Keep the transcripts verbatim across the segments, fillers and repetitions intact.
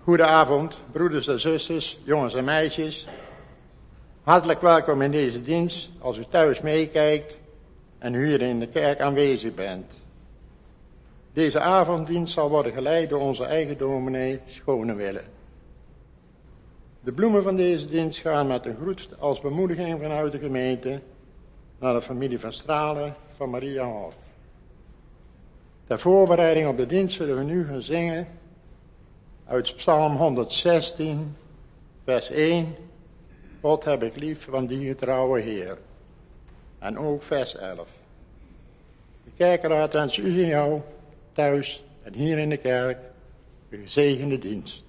Goedenavond, broeders en zusters, jongens en meisjes. Hartelijk welkom in deze dienst als u thuis meekijkt en u hier in de kerk aanwezig bent. Deze avonddienst zal worden geleid door onze eigen dominee Schonewille. De bloemen van deze dienst gaan met een groet als bemoediging vanuit de gemeente naar de familie van Stralen van Maria Hof. Ter voorbereiding op de dienst zullen we nu gaan zingen uit Psalm honderdzestien, vers één. God heb ik lief van die getrouwe Heer. En ook vers elf. De kerkraad wens u en jou thuis en hier in de kerk een gezegende dienst.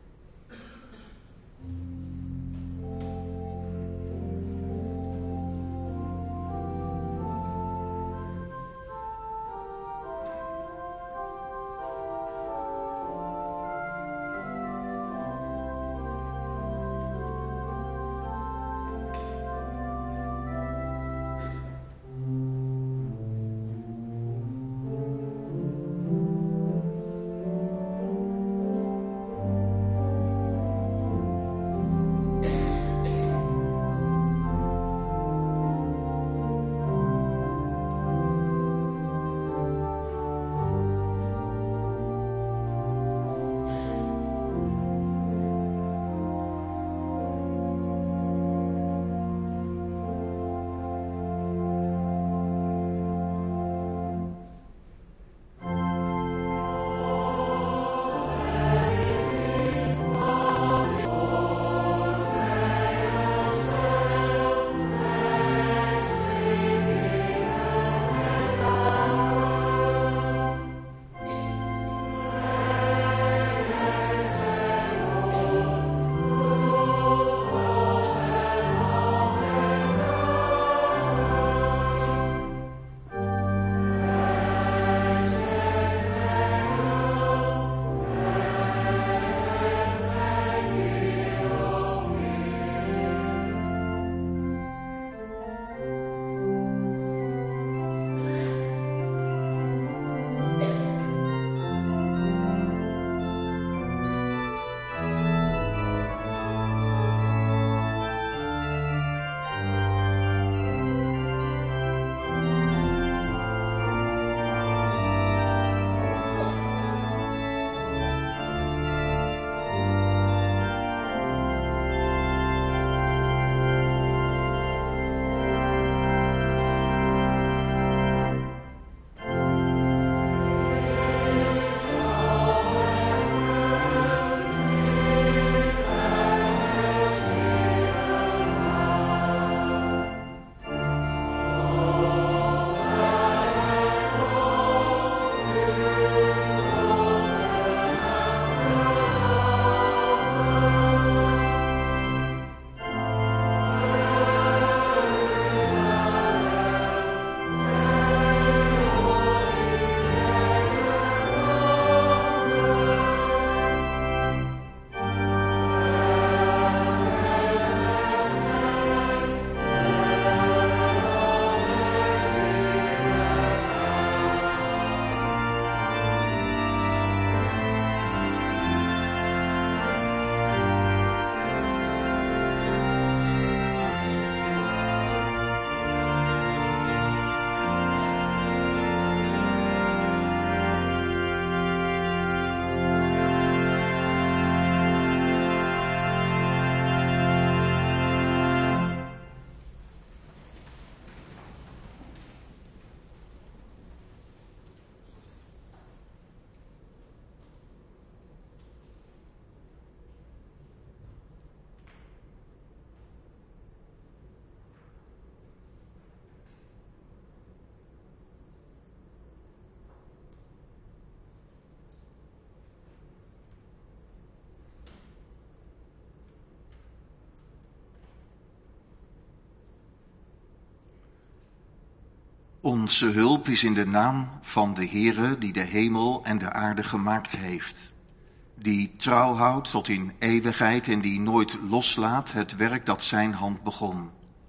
Onze hulp is in de naam van de Heere die de hemel en de aarde gemaakt heeft, die trouw houdt tot in eeuwigheid en die nooit loslaat het werk dat zijn hand begon.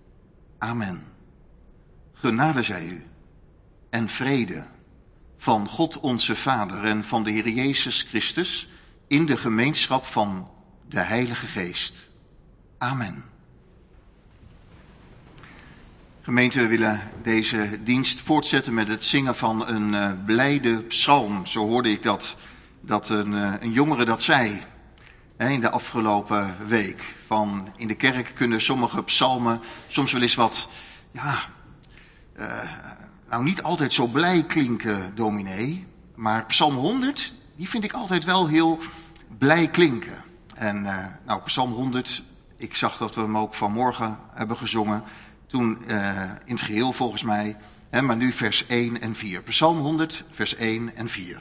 Amen. Genade zij u en vrede van God onze Vader en van de Heer Jezus Christus in de gemeenschap van de Heilige Geest. Amen. Gemeente, we willen deze dienst voortzetten met het zingen van een uh, blijde psalm. Zo hoorde ik dat, dat een, uh, een jongere dat zei hè, in de afgelopen week. Van in de kerk kunnen sommige psalmen soms wel eens wat, ja, uh, nou niet altijd zo blij klinken, dominee. Maar psalm honderd, die vind ik altijd wel heel blij klinken. En uh, nou, psalm honderd, ik zag dat we hem ook vanmorgen hebben gezongen. Toen uh, in het geheel volgens mij, hè, maar nu vers één en vier. Psalm honderd, vers één en vier.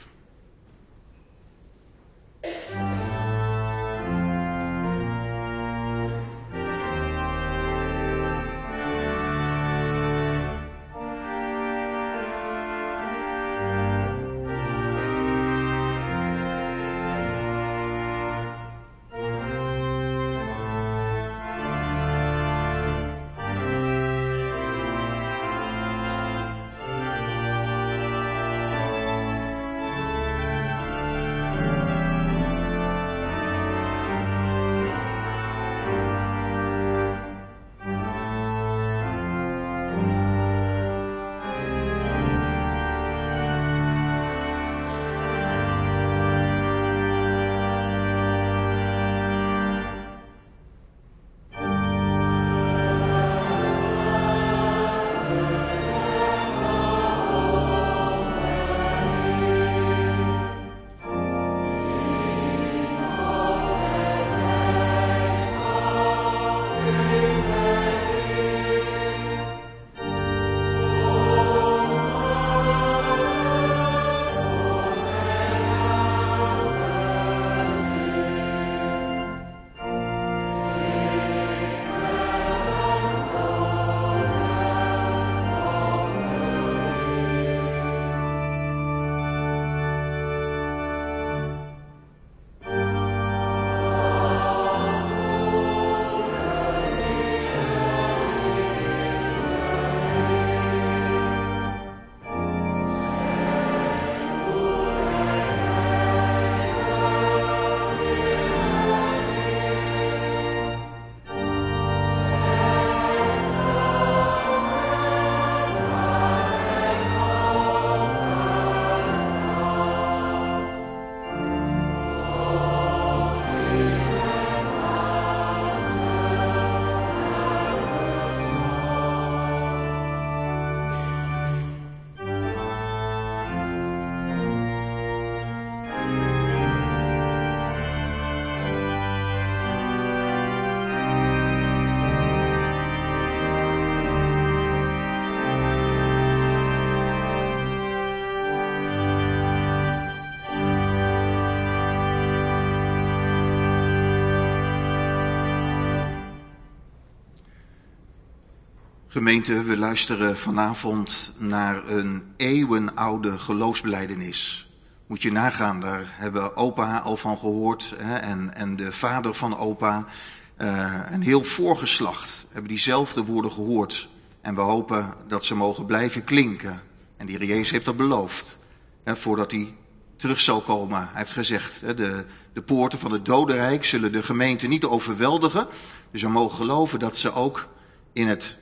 Gemeente, we luisteren vanavond naar een eeuwenoude geloofsbelijdenis. Moet je nagaan, daar hebben opa al van gehoord hè, en, en de vader van opa. Uh, een heel voorgeslacht hebben diezelfde woorden gehoord. En we hopen dat ze mogen blijven klinken. En die Jezus heeft dat beloofd, hè, voordat hij terug zal komen. Hij heeft gezegd, hè, de, de poorten van het dodenrijk zullen de gemeente niet overweldigen. Dus we mogen geloven dat ze ook in het...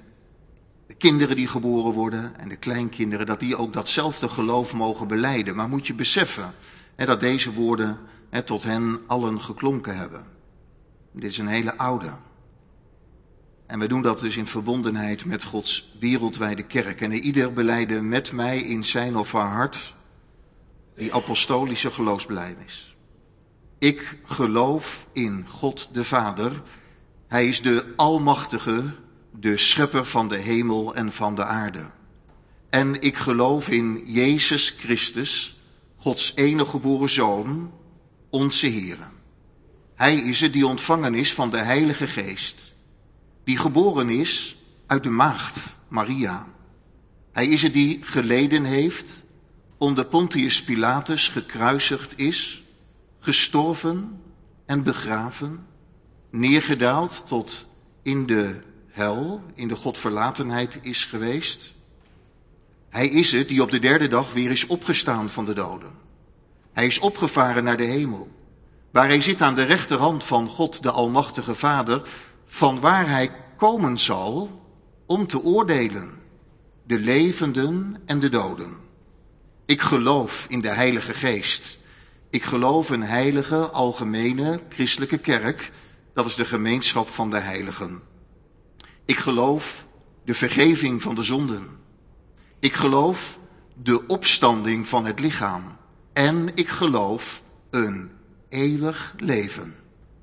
De kinderen die geboren worden en de kleinkinderen, dat die ook datzelfde geloof mogen belijden. Maar moet je beseffen hè, dat deze woorden hè, tot hen allen geklonken hebben. Dit is een hele oude. En we doen dat dus in verbondenheid met Gods wereldwijde kerk. En ieder belijden met mij in zijn of haar hart die apostolische geloofsbelijdenis. Ik geloof in God de Vader. Hij is de Almachtige, de schepper van de hemel en van de aarde. En ik geloof in Jezus Christus, Gods enige geboren Zoon, onze Heere. Hij is het die ontvangen is van de Heilige Geest, die geboren is uit de maagd Maria. Hij is het die geleden heeft, onder Pontius Pilatus gekruisigd is, gestorven en begraven, neergedaald tot in de hel, in de godverlatenheid is geweest. Hij is het die op de derde dag weer is opgestaan van de doden. Hij is opgevaren naar de hemel, waar hij zit aan de rechterhand van God de Almachtige Vader, van waar hij komen zal om te oordelen, de levenden en de doden. Ik geloof in de Heilige Geest. Ik geloof een heilige, algemene, christelijke kerk. Dat is de gemeenschap van de heiligen. Ik geloof de vergeving van de zonden. Ik geloof de opstanding van het lichaam. En ik geloof een eeuwig leven.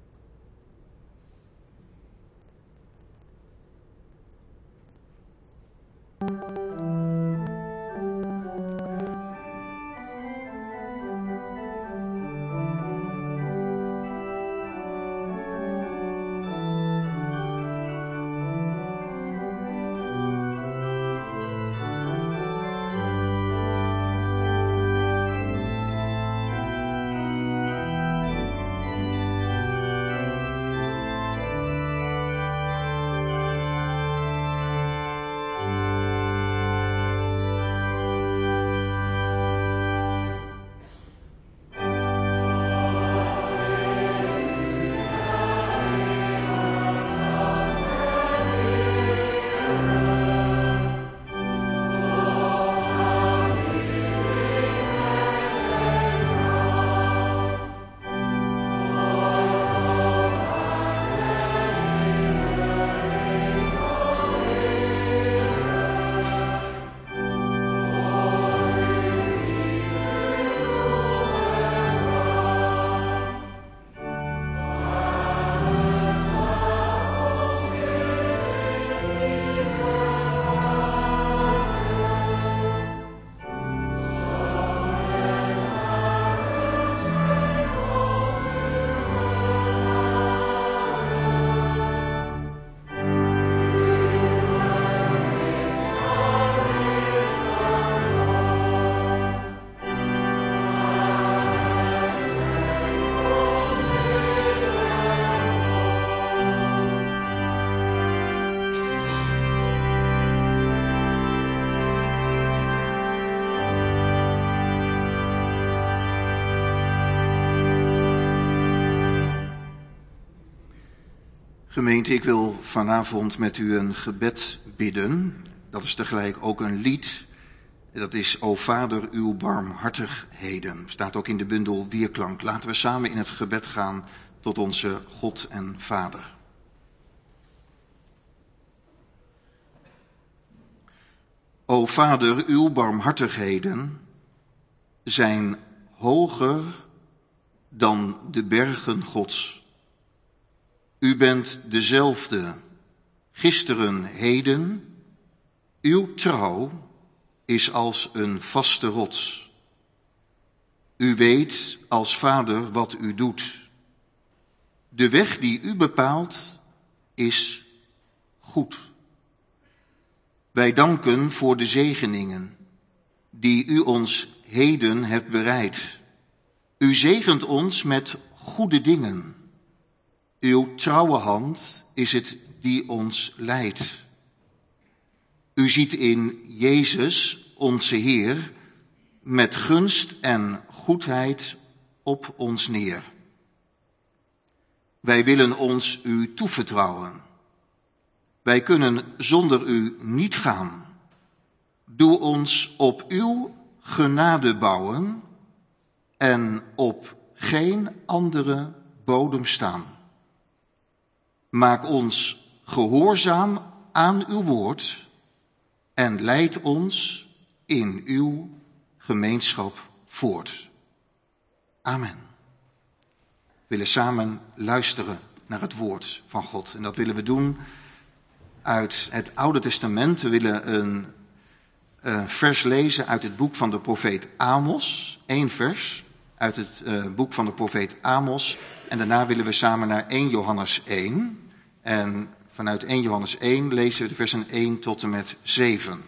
Gemeente, ik wil vanavond met u een gebed bidden. Dat is tegelijk ook een lied. Dat is O Vader, uw barmhartigheden. Staat ook in de bundel Weerklank. Laten we samen in het gebed gaan tot onze God en Vader. O Vader, uw barmhartigheden zijn hoger dan de bergen Gods. U bent dezelfde, gisteren, heden. Uw trouw is als een vaste rots. U weet als Vader wat u doet. De weg die u bepaalt is goed. Wij danken voor de zegeningen die u ons heden hebt bereid. U zegent ons met goede dingen. Uw trouwe hand is het die ons leidt. U ziet in Jezus, onze Heer, met gunst en goedheid op ons neer. Wij willen ons u toevertrouwen. Wij kunnen zonder u niet gaan. Doe ons op uw genade bouwen en op geen andere bodem staan. Maak ons gehoorzaam aan uw woord en leid ons in uw gemeenschap voort. Amen. We willen samen luisteren naar het woord van God. En dat willen we doen uit het Oude Testament. We willen een uh, vers lezen uit het boek van de profeet Amos. Eén vers uit het uh, boek van de profeet Amos. En daarna willen we samen naar eerste Johannes één. En vanuit eerste Johannes één lezen we de versen één tot en met zeven.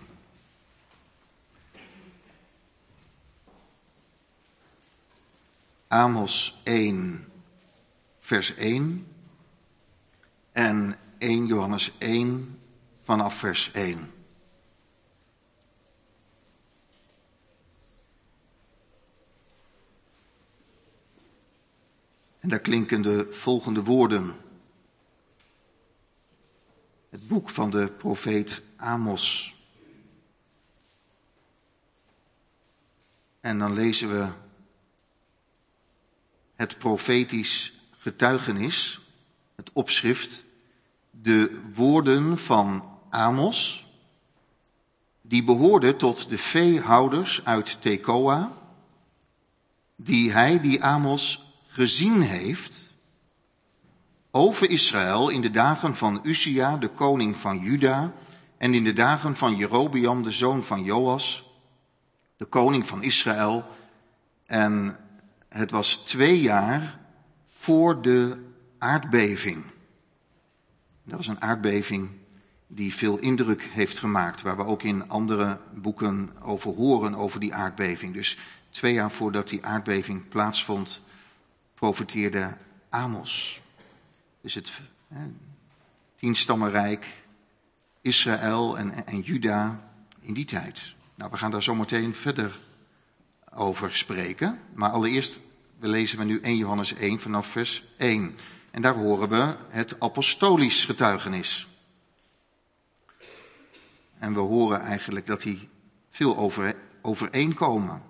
Amos één, vers één. En eerste Johannes één vanaf vers één. En daar klinken de volgende woorden. Het boek van de profeet Amos. En dan lezen we het profetisch getuigenis, het opschrift, de woorden van Amos, die behoorden tot de veehouders uit Tekoa, die hij, die Amos, gezien heeft over Israël in de dagen van Uzia, de koning van Juda, en in de dagen van Jerobeam, de zoon van Joas, de koning van Israël. En het was twee jaar voor de aardbeving. Dat was een aardbeving die veel indruk heeft gemaakt, waar we ook in andere boeken over horen, over die aardbeving. Dus twee jaar voordat die aardbeving plaatsvond, profeteerde Amos. Dus het eh, tienstammenrijk, Israël en, en Juda in die tijd. Nou, we gaan daar zo meteen verder over spreken. Maar allereerst, we lezen we nu eerste Johannes één vanaf vers één. En daar horen we het apostolisch getuigenis. En we horen eigenlijk dat die veel over, overeenkomen.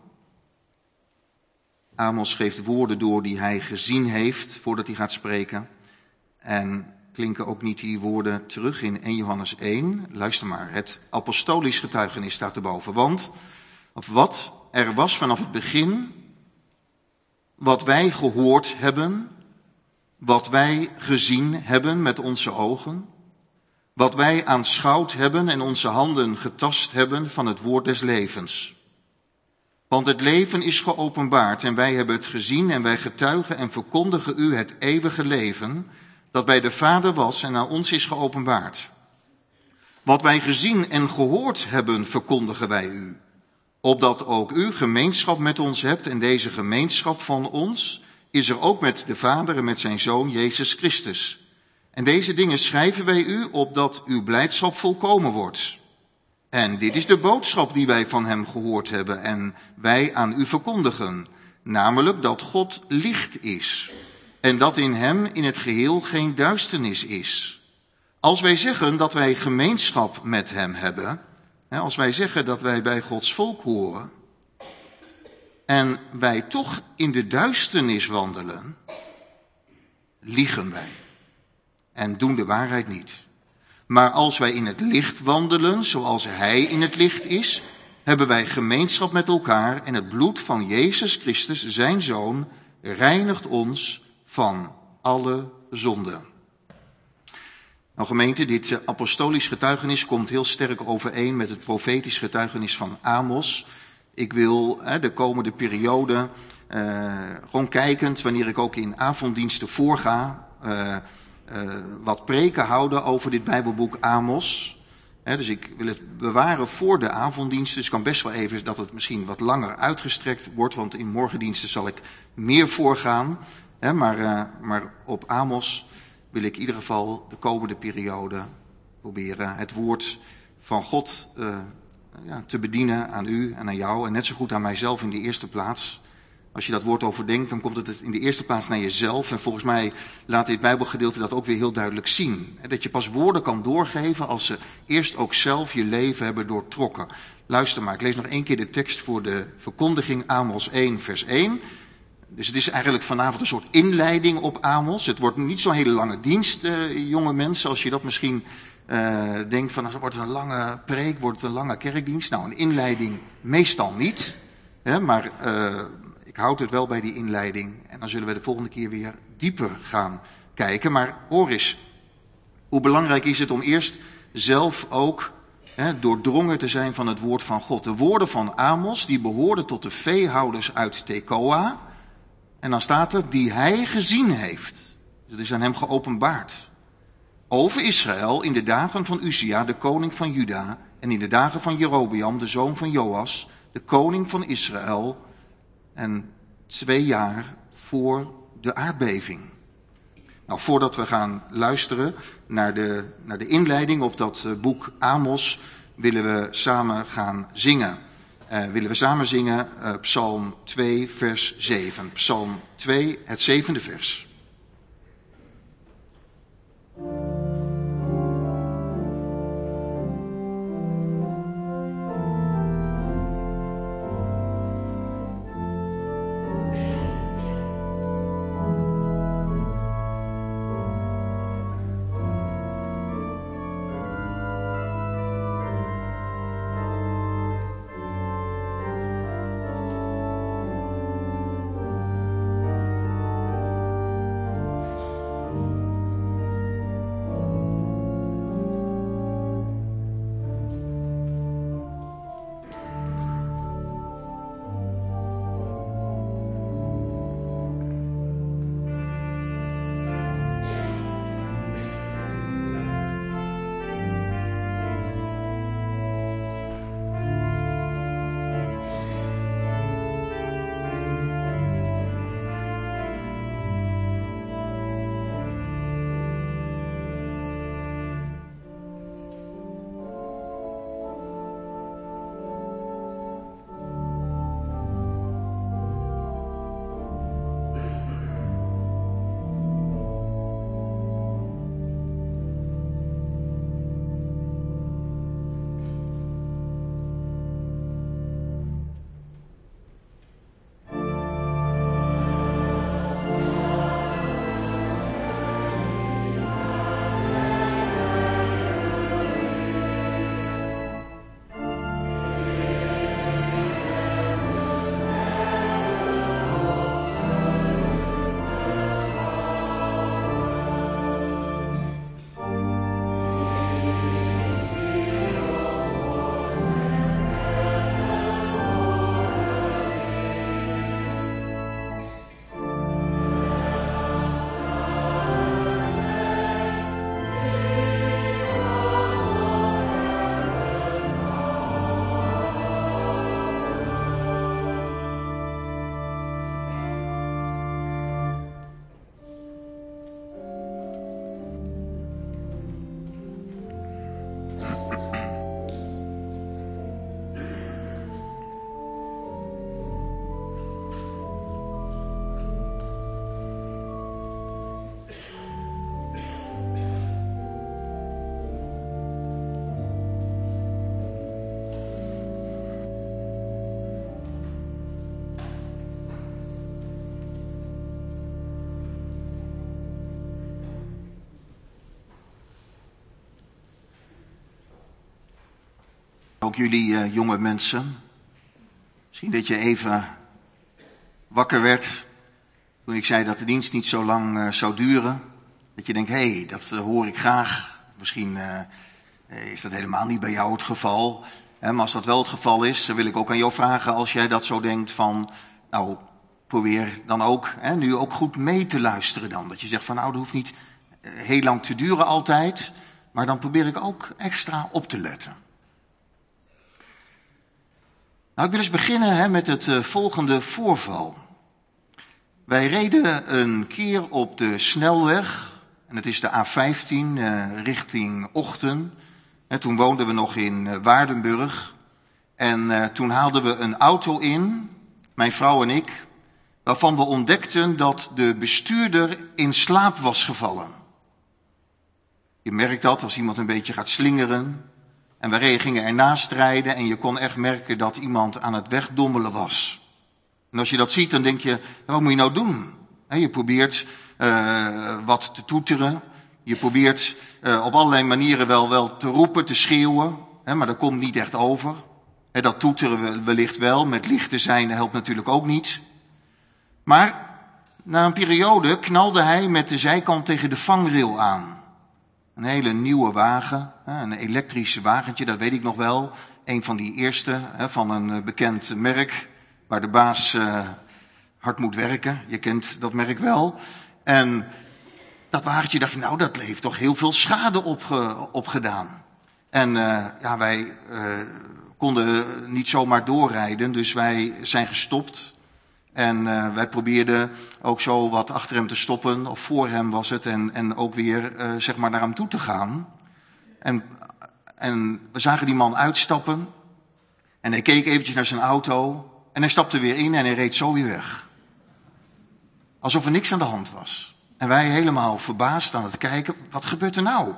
Amos geeft woorden door die hij gezien heeft voordat hij gaat spreken. En klinken ook niet die woorden terug in eerste Johannes één. Luister maar, het apostolisch getuigenis staat erboven. Want, of wat er was vanaf het begin, wat wij gehoord hebben, wat wij gezien hebben met onze ogen, wat wij aanschouwd hebben en onze handen getast hebben van het woord des levens. Want het leven is geopenbaard en wij hebben het gezien en wij getuigen en verkondigen u het eeuwige leven dat bij de Vader was en aan ons is geopenbaard. Wat wij gezien en gehoord hebben, verkondigen wij u, opdat ook u gemeenschap met ons hebt en deze gemeenschap van ons is er ook met de Vader en met zijn Zoon Jezus Christus. En deze dingen schrijven wij u, opdat uw blijdschap volkomen wordt. En dit is de boodschap die wij van hem gehoord hebben en wij aan u verkondigen, namelijk dat God licht is en dat in hem in het geheel geen duisternis is. Als wij zeggen dat wij gemeenschap met hem hebben, als wij zeggen dat wij bij Gods volk horen en wij toch in de duisternis wandelen, liegen wij en doen de waarheid niet. Maar als wij in het licht wandelen, zoals hij in het licht is, hebben wij gemeenschap met elkaar en het bloed van Jezus Christus, zijn Zoon, reinigt ons van alle zonden. Nou gemeente, dit apostolisch getuigenis komt heel sterk overeen met het profetisch getuigenis van Amos. Ik wil hè, de komende periode, uh, gewoon kijkend, wanneer ik ook in avonddiensten voorga, uh, uh, wat preken houden over dit Bijbelboek Amos. He, dus ik wil het bewaren voor de avonddiensten. Dus het kan best wel even dat het misschien wat langer uitgestrekt wordt, want in morgendiensten zal ik meer voorgaan. He, maar, uh, maar op Amos wil ik in ieder geval de komende periode proberen het woord van God uh, ja, te bedienen aan u en aan jou. En net zo goed aan mijzelf in de eerste plaats. Als je dat woord overdenkt, dan komt het in de eerste plaats naar jezelf. En volgens mij laat dit Bijbelgedeelte dat ook weer heel duidelijk zien. Dat je pas woorden kan doorgeven als ze eerst ook zelf je leven hebben doortrokken. Luister maar, ik lees nog één keer de tekst voor de verkondiging Amos één vers één. Dus het is eigenlijk vanavond een soort inleiding op Amos. Het wordt niet zo'n hele lange dienst, uh, jonge mensen, als je dat misschien uh, denkt van, wordt het een lange preek, wordt het een lange kerkdienst? Nou, een inleiding meestal niet, hè, maar uh, ik houd het wel bij die inleiding. En dan zullen we de volgende keer weer dieper gaan kijken. Maar hoor eens, hoe belangrijk is het om eerst zelf ook hè, doordrongen te zijn van het woord van God. De woorden van Amos, die behoorden tot de veehouders uit Tekoa. En dan staat er, die hij gezien heeft. Dat is aan hem geopenbaard. Over Israël in de dagen van Uzia, de koning van Juda. En in de dagen van Jerobeam, de zoon van Joas, de koning van Israël. En twee jaar voor de aardbeving. Nou, voordat we gaan luisteren naar de, naar de inleiding op dat boek Amos, willen we samen gaan zingen. uh, willen we samen zingen uh, Psalm twee, vers zeven. Psalm twee, het zevende vers. Ook jullie uh, jonge mensen. Misschien dat je even wakker werd toen ik zei dat de dienst niet zo lang uh, zou duren. Dat je denkt, hé, hey, dat uh, hoor ik graag. Misschien uh, is dat helemaal niet bij jou het geval. Hè, maar als dat wel het geval is, dan wil ik ook aan jou vragen, als jij dat zo denkt van, nou, probeer dan ook, hè, nu ook goed mee te luisteren dan. Dat je zegt van, nou, dat hoeft niet uh, heel lang te duren altijd. Maar dan probeer ik ook extra op te letten. Nou, ik wil eens beginnen hè, met het uh, volgende voorval. Wij reden een keer op de snelweg, en het is de A vijftien, uh, richting Ochten. En toen woonden we nog in uh, Waardenburg. En uh, toen haalden we een auto in, mijn vrouw en ik, waarvan we ontdekten dat de bestuurder in slaap was gevallen. Je merkt dat als iemand een beetje gaat slingeren. En wij gingen ernaast rijden en je kon echt merken dat iemand aan het wegdommelen was. En als je dat ziet, dan denk je, wat moet je nou doen? Je probeert uh, wat te toeteren. Je probeert uh, op allerlei manieren wel, wel te roepen, te schreeuwen. Hè, maar dat komt niet echt over. Hè, dat toeteren we wellicht wel. Met licht te zijn helpt natuurlijk ook niet. Maar na een periode knalde hij met de zijkant tegen de vangrail aan. Een hele nieuwe wagen, een elektrische wagentje, dat weet ik nog wel. Een van die eerste van een bekend merk, waar de baas uh, hard moet werken. Je kent dat merk wel. En dat wagentje dacht je, nou, dat heeft toch heel veel schade opge, opgedaan. En uh, ja, wij uh, konden niet zomaar doorrijden, dus wij zijn gestopt. En uh, wij probeerden ook zo wat achter hem te stoppen, of voor hem was het, en, en ook weer uh, zeg maar naar hem toe te gaan. En, en we zagen die man uitstappen. En hij keek eventjes naar zijn auto en hij stapte weer in en hij reed zo weer weg. Alsof er niks aan de hand was. En wij helemaal verbaasd aan het kijken, wat gebeurt er nou?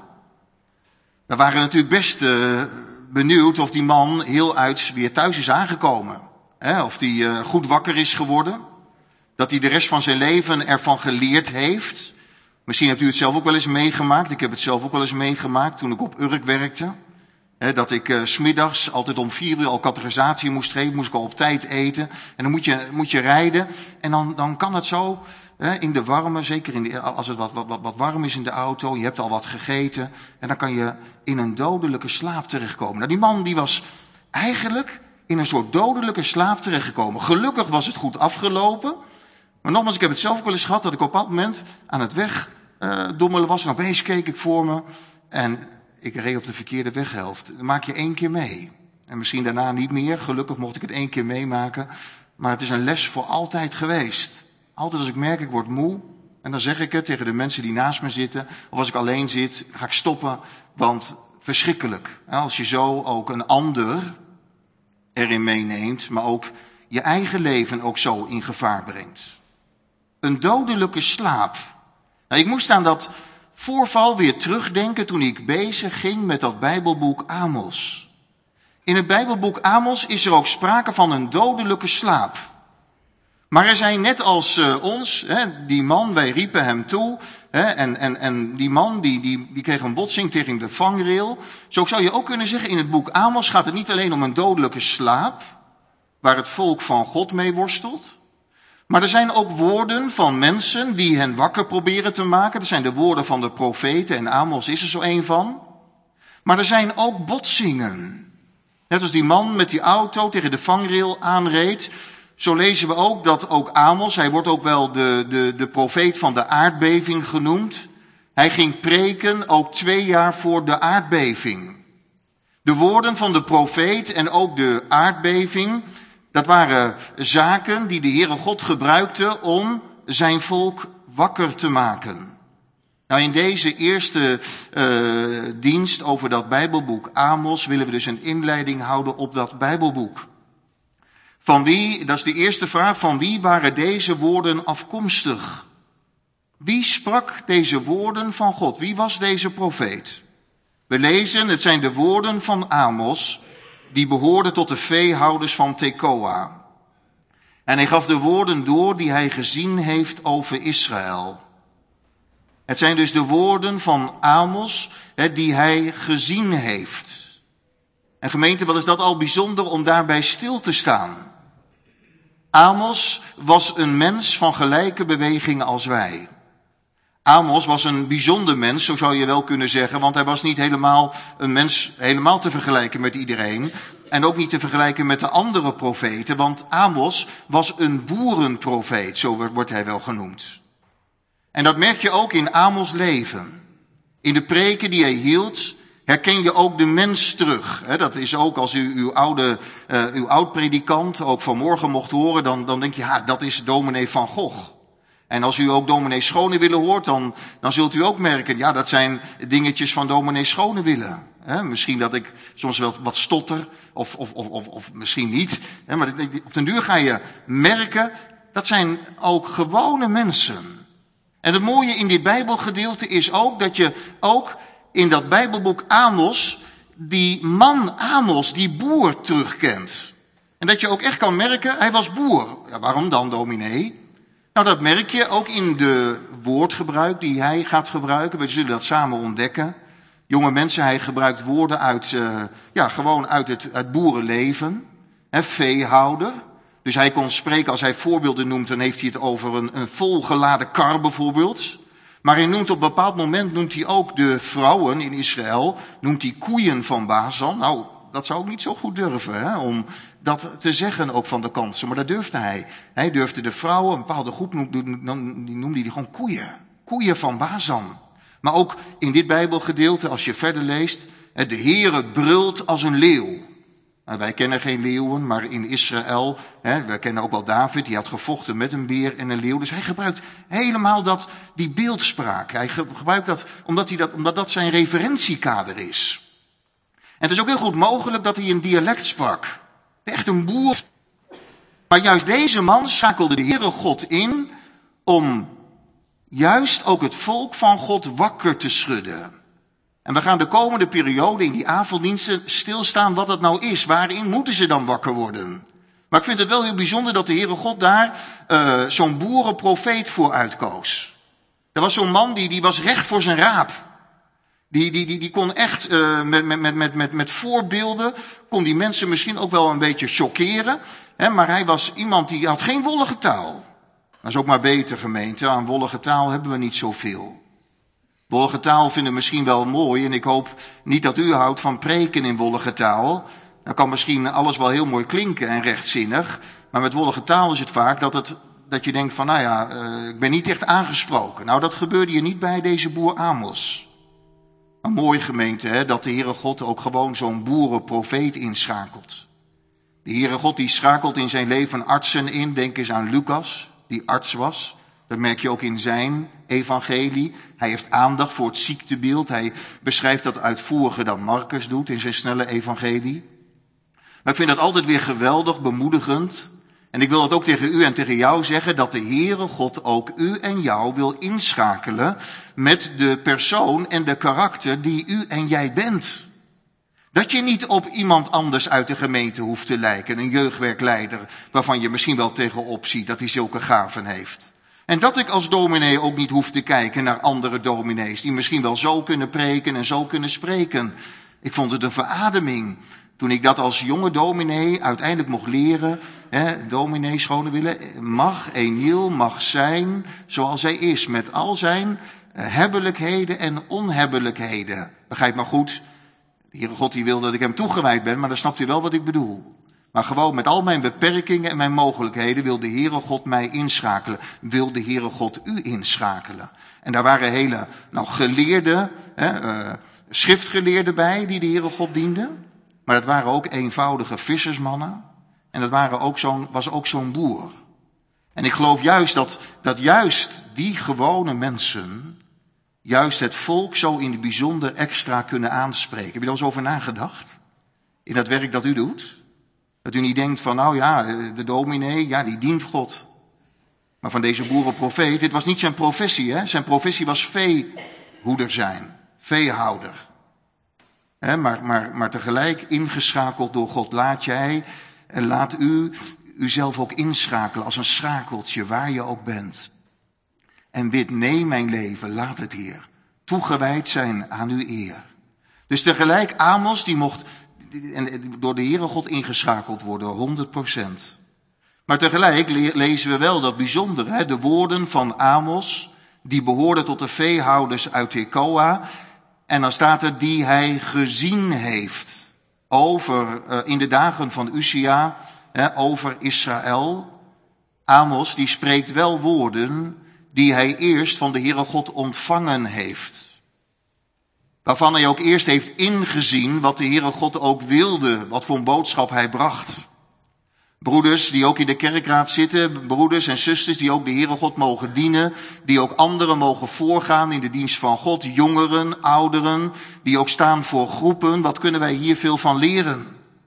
We waren natuurlijk best uh, benieuwd of die man heel uit weer thuis is aangekomen. Hè? Of die uh, goed wakker is geworden. Dat hij de rest van zijn leven ervan geleerd heeft. Misschien hebt u het zelf ook wel eens meegemaakt. Ik heb het zelf ook wel eens meegemaakt toen ik op Urk werkte. Hè, dat ik uh, 's middags altijd om vier uur al catechisatie moest geven. Moest ik al op tijd eten. En dan moet je, moet je rijden. En dan, dan kan het zo... in de warme, zeker in de, als het wat, wat, wat warm is in de auto, je hebt al wat gegeten, en dan kan je in een dodelijke slaap terechtkomen. Nou, die man die was eigenlijk in een soort dodelijke slaap terechtgekomen. Gelukkig was het goed afgelopen, maar nogmaals, ik heb het zelf ook wel eens gehad, dat ik op dat moment aan het wegdommelen uh, was, en opeens keek ik voor me, en ik reed op de verkeerde weghelft. Dat maak je één keer mee. En misschien daarna niet meer, gelukkig mocht ik het één keer meemaken, maar het is een les voor altijd geweest. Altijd als ik merk, ik word moe, en dan zeg ik het tegen de mensen die naast me zitten, of als ik alleen zit, ga ik stoppen, want verschrikkelijk. Als je zo ook een ander erin meeneemt, maar ook je eigen leven ook zo in gevaar brengt. Een dodelijke slaap. Nou, ik moest aan dat voorval weer terugdenken toen ik bezig ging met dat Bijbelboek Amos. In het Bijbelboek Amos is er ook sprake van een dodelijke slaap. Maar er zijn net als uh, ons, hè, die man, wij riepen hem toe, hè, en, en, en die man die, die, die kreeg een botsing tegen de vangrail. Zo zou je ook kunnen zeggen, in het boek Amos gaat het niet alleen om een dodelijke slaap, waar het volk van God mee worstelt. Maar er zijn ook woorden van mensen die hen wakker proberen te maken. Dat zijn de woorden van de profeten en Amos is er zo een van. Maar er zijn ook botsingen. Net als die man met die auto tegen de vangrail aanreed. Zo lezen we ook dat ook Amos, hij wordt ook wel de, de, de profeet van de aardbeving genoemd. Hij ging preken ook twee jaar voor de aardbeving. De woorden van de profeet en ook de aardbeving, dat waren zaken die de Heere God gebruikte om zijn volk wakker te maken. Nou, in deze eerste uh, dienst over dat Bijbelboek Amos willen we dus een inleiding houden op dat Bijbelboek. Van wie, dat is de eerste vraag, van wie waren deze woorden afkomstig? Wie sprak deze woorden van God? Wie was deze profeet? We lezen, het zijn de woorden van Amos, die behoorden tot de veehouders van Tekoa. En hij gaf de woorden door die hij gezien heeft over Israël. Het zijn dus de woorden van Amos, hè, die hij gezien heeft. En gemeente, wat is dat al bijzonder om daarbij stil te staan? Amos was een mens van gelijke bewegingen als wij. Amos was een bijzonder mens, zo zou je wel kunnen zeggen, want hij was niet helemaal een mens helemaal te vergelijken met iedereen. En ook niet te vergelijken met de andere profeten, want Amos was een boerenprofeet, zo wordt hij wel genoemd. En dat merk je ook in Amos' leven. In de preken die hij hield, herken je ook de mens terug. Dat is ook als u uw oude, uh, uw oud-predikant ook vanmorgen mocht horen, dan, dan denk je, ja, dat is dominee van Gogh. En als u ook dominee Schonewille hoort, dan, dan zult u ook merken, ja, dat zijn dingetjes van dominee Schonewille. He, misschien dat ik soms wel wat stotter, of, of, of, of, of misschien niet. He, maar op den duur ga je merken, dat zijn ook gewone mensen. En het mooie in dit Bijbelgedeelte is ook dat je ook in dat Bijbelboek Amos die man Amos, die boer, terugkent. En dat je ook echt kan merken, hij was boer. Ja, waarom dan, dominee? Nou, dat merk je ook in de woordgebruik die hij gaat gebruiken. We zullen dat samen ontdekken. Jonge mensen, hij gebruikt woorden uit, uh, ja, gewoon uit het, het boerenleven. He, veehouder. Dus hij kon spreken, als hij voorbeelden noemt, dan heeft hij het over een, een volgeladen kar bijvoorbeeld. Maar hij noemt op een bepaald moment, noemt hij ook de vrouwen in Israël, noemt hij koeien van Bazan. Nou, dat zou ik niet zo goed durven, hè, om dat te zeggen ook van de kansen. Maar dat durfde hij. Hij durfde de vrouwen, een bepaalde groep, die noemde hij gewoon koeien. Koeien van Bazan. Maar ook in dit Bijbelgedeelte, als je verder leest, de Heere brult als een leeuw. Nou, wij kennen geen leeuwen, maar in Israël, hè, wij kennen ook wel David, die had gevochten met een beer en een leeuw. Dus hij gebruikt helemaal dat, die beeldspraak. Hij gebruikt dat omdat, hij dat omdat dat zijn referentiekader is. En het is ook heel goed mogelijk dat hij een dialect sprak. Echt een boer. Maar juist deze man schakelde de Heere God in om juist ook het volk van God wakker te schudden. En we gaan de komende periode in die avonddiensten stilstaan wat dat nou is. Waarin moeten ze dan wakker worden? Maar ik vind het wel heel bijzonder dat de Heere God daar uh, zo'n boerenprofeet voor uitkoos. Er was zo'n man die, die was recht voor zijn raap. Die, die, die, die kon echt uh, met, met, met, met, met voorbeelden, kon die mensen misschien ook wel een beetje chockeren. Hè, maar hij was iemand die had geen wollige taal. Dat is ook maar beter, gemeente. Aan wollige taal hebben we niet zoveel. Wollige taal vinden we misschien wel mooi. En ik hoop niet dat u houdt van preken in wollige taal. Dan kan misschien alles wel heel mooi klinken en rechtzinnig. Maar met wollige taal is het vaak dat, het, dat je denkt van, nou ja, uh, ik ben niet echt aangesproken. Nou, dat gebeurde hier niet bij deze boer Amos. Een mooie gemeente, hè, dat de Heere God ook gewoon zo'n boerenprofeet inschakelt. De Heere God die schakelt in zijn leven artsen in. Denk eens aan Lucas, die arts was. Dat merk je ook in zijn evangelie. Hij heeft aandacht voor het ziektebeeld. Hij beschrijft dat uitvoeriger dan Marcus doet in zijn snelle evangelie. Maar ik vind dat altijd weer geweldig, bemoedigend. En ik wil het ook tegen u en tegen jou zeggen, dat de Heere God ook u en jou wil inschakelen met de persoon en de karakter die u en jij bent. Dat je niet op iemand anders uit de gemeente hoeft te lijken, een jeugdwerkleider waarvan je misschien wel tegenop ziet dat hij zulke gaven heeft. En dat ik als dominee ook niet hoef te kijken naar andere dominees die misschien wel zo kunnen preken en zo kunnen spreken. Ik vond het een verademing. Toen ik dat als jonge dominee uiteindelijk mocht leren, hè, dominee Schonewille, mag Emiel, mag zijn zoals hij is, met al zijn hebbelijkheden en onhebbelijkheden. Begrijp maar goed, de Heere God die wil dat ik hem toegewijd ben, maar dan snapt u wel wat ik bedoel. Maar gewoon met al mijn beperkingen en mijn mogelijkheden wil de Heere God mij inschakelen. Wil de Heere God u inschakelen. En daar waren hele nou, geleerden, hè, uh, schriftgeleerden bij die de Heere God dienden. Maar dat waren ook eenvoudige vissersmannen. En dat waren ook zo'n, was ook zo'n boer. En ik geloof juist dat, dat juist die gewone mensen, juist het volk zo in het bijzonder extra kunnen aanspreken. Heb je er al eens over nagedacht? In dat werk dat u doet? Dat u niet denkt van, nou ja, de dominee, ja, die dient God. Maar van deze boerenprofeet, dit was niet zijn professie, hè? Zijn professie was veehoeder zijn, veehouder. He, maar, maar, maar tegelijk ingeschakeld door God. Laat jij en laat u uzelf ook inschakelen als een schakeltje waar je ook bent. En bid, nee mijn leven, laat het Heer toegewijd zijn aan uw eer. Dus tegelijk Amos, die mocht door de Heere God ingeschakeld worden, honderd procent. Maar tegelijk lezen we wel dat bijzondere, de woorden van Amos, die behoorden tot de veehouders uit Tekoa. En dan staat er die hij gezien heeft over, uh, in de dagen van Uzia, hè, over Israël. Amos die spreekt wel woorden die hij eerst van de Heere God ontvangen heeft. Waarvan hij ook eerst heeft ingezien wat de Heere God ook wilde, wat voor een boodschap hij bracht. Broeders die ook in de kerkraad zitten, broeders en zusters die ook de Heere God mogen dienen, die ook anderen mogen voorgaan in de dienst van God, jongeren, ouderen, die ook staan voor groepen. Wat kunnen wij hier veel van leren?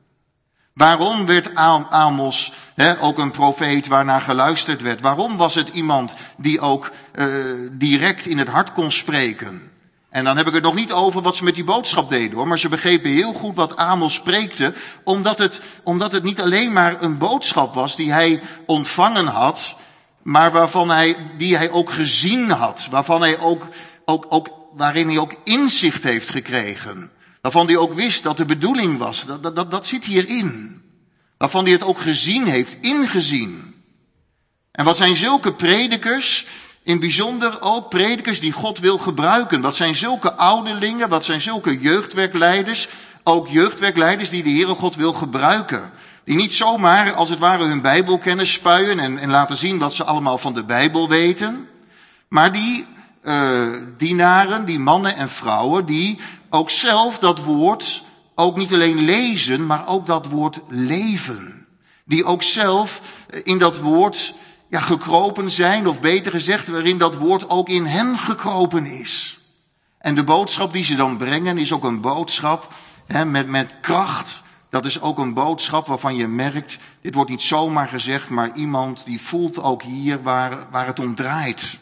Waarom werd Amos hè, ook een profeet waarnaar geluisterd werd? Waarom was het iemand die ook uh, direct in het hart kon spreken? En dan heb ik het nog niet over wat ze met die boodschap deden hoor. Maar ze begrepen heel goed wat Amos spreekte. Omdat het, omdat het niet alleen maar een boodschap was die hij ontvangen had. Maar waarvan hij, die hij ook gezien had. Waarvan hij ook, ook, ook, waarin hij ook inzicht heeft gekregen. Waarvan hij ook wist dat de bedoeling was. Dat, dat, dat zit hierin. Waarvan hij het ook gezien heeft, ingezien. En wat zijn zulke predikers... In bijzonder ook predikers die God wil gebruiken. Dat zijn zulke ouderlingen, dat zijn zulke jeugdwerkleiders. Ook jeugdwerkleiders die de Heere God wil gebruiken. Die niet zomaar als het ware hun Bijbelkennis spuien en, en laten zien wat ze allemaal van de Bijbel weten. Maar die uh, dienaren, die mannen en vrouwen, die ook zelf dat woord ook niet alleen lezen, maar ook dat woord leven. Die ook zelf in dat woord... ja, gekropen zijn, of beter gezegd, waarin dat woord ook in hen gekropen is. En de boodschap die ze dan brengen is ook een boodschap hè, met, met kracht. Dat is ook een boodschap waarvan je merkt, dit wordt niet zomaar gezegd, maar iemand die voelt ook hier waar, waar het om draait.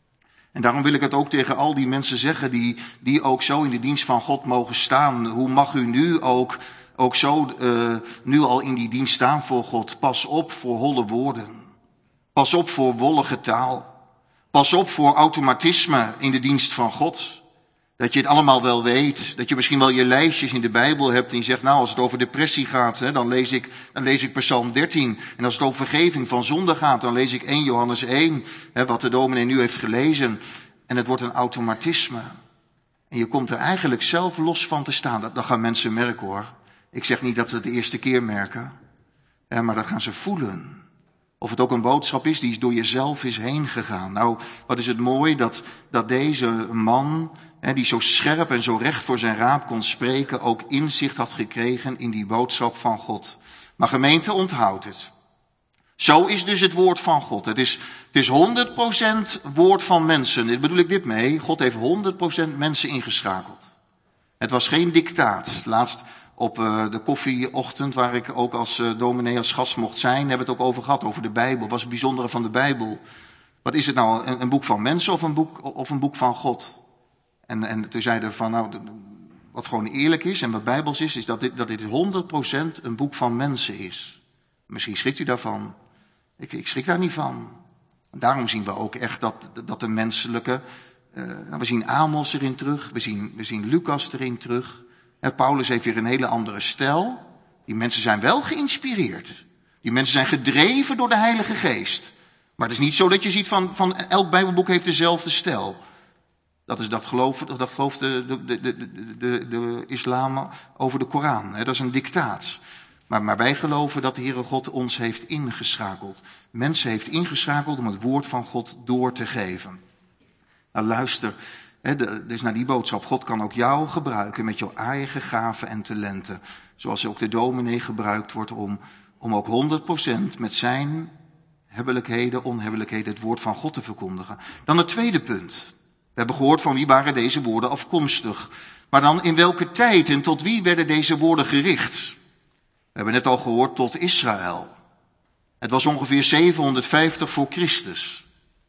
En daarom wil ik het ook tegen al die mensen zeggen die, die ook zo in de dienst van God mogen staan. Hoe mag u nu ook, ook zo uh, nu al in die dienst staan voor God? Pas op voor holle woorden. Pas op voor wollige taal. Pas op voor automatisme in de dienst van God. Dat je het allemaal wel weet. Dat je misschien wel je lijstjes in de Bijbel hebt en je zegt, nou als het over depressie gaat, hè, dan, lees ik, dan lees ik Psalm dertien. En als het over vergeving van zonde gaat, dan lees ik eerste Johannes één, hè, wat de dominee nu heeft gelezen. En het wordt een automatisme. En je komt er eigenlijk zelf los van te staan. Dat, dat gaan mensen merken hoor. Ik zeg niet dat ze het de eerste keer merken. Hè, maar dat gaan ze voelen. Of het ook een boodschap is die door jezelf is heen gegaan. Nou, wat is het mooi dat, dat deze man, hè, die zo scherp en zo recht voor zijn raap kon spreken, ook inzicht had gekregen in die boodschap van God. Maar gemeente, onthoud het. Zo is dus het woord van God. Het is, het is honderd procent woord van mensen. Dit bedoel ik dit mee. God heeft honderd procent mensen ingeschakeld. Het was geen dictaat. Laatst op uh, de koffieochtend, waar ik ook als uh, dominee als gast mocht zijn, hebben we het ook over gehad, over de Bijbel. Wat is het bijzondere van de Bijbel? Wat is het nou, een, een boek van mensen of een boek, of een boek van God? En, en toen zeiden we van, nou, wat gewoon eerlijk is en wat Bijbels is, is dat dit, dat dit honderd procent een boek van mensen is. Misschien schrikt u daarvan. Ik, ik schrik daar niet van. En daarom zien we ook echt dat, dat de menselijke, uh, nou, we zien Amos erin terug, we zien, we zien Lucas erin terug. Ja, Paulus heeft weer een hele andere stijl. Die mensen zijn wel geïnspireerd. Die mensen zijn gedreven door de Heilige Geest. Maar het is niet zo dat je ziet van, van elk Bijbelboek heeft dezelfde stijl. Dat is dat geloof, dat gelooft de, de, de, de, de, de islam over de Koran. Hè? Dat is een dictaat. Maar, maar wij geloven dat de Heere God ons heeft ingeschakeld. Mensen heeft ingeschakeld om het woord van God door te geven. Nou luister, hè, de, dus naar die boodschap. God kan ook jou gebruiken met jouw eigen gaven en talenten. Zoals ook de dominee gebruikt wordt om, om ook honderd procent met zijn hebbelijkheden, onhebbelijkheden het woord van God te verkondigen. Dan het tweede punt. We hebben gehoord van wie waren deze woorden afkomstig. Maar dan in welke tijd en tot wie werden deze woorden gericht? We hebben net al gehoord tot Israël. Het was ongeveer zevenhonderdvijftig voor Christus.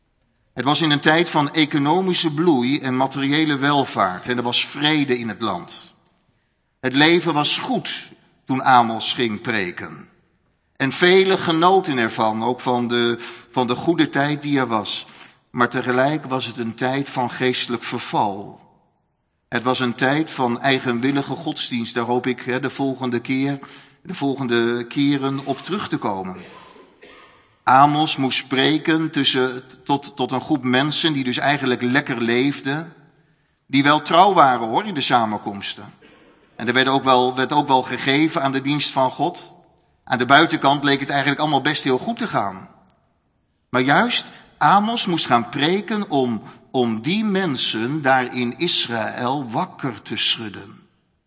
Het was in een tijd van economische bloei en materiële welvaart. En er was vrede in het land. Het leven was goed toen Amos ging preken. En velen genoten ervan, ook van de, van de goede tijd die er was. Maar tegelijk was het een tijd van geestelijk verval. Het was een tijd van eigenwillige godsdienst. Daar hoop ik hè, de volgende keer, de volgende keren op terug te komen. Amos moest spreken tussen, tot, tot een groep mensen die dus eigenlijk lekker leefden. Die wel trouw waren hoor in de samenkomsten. En er werd ook wel, werd ook wel gegeven aan de dienst van God. Aan de buitenkant leek het eigenlijk allemaal best heel goed te gaan. Maar juist Amos moest gaan preken om, om die mensen daar in Israël wakker te schudden.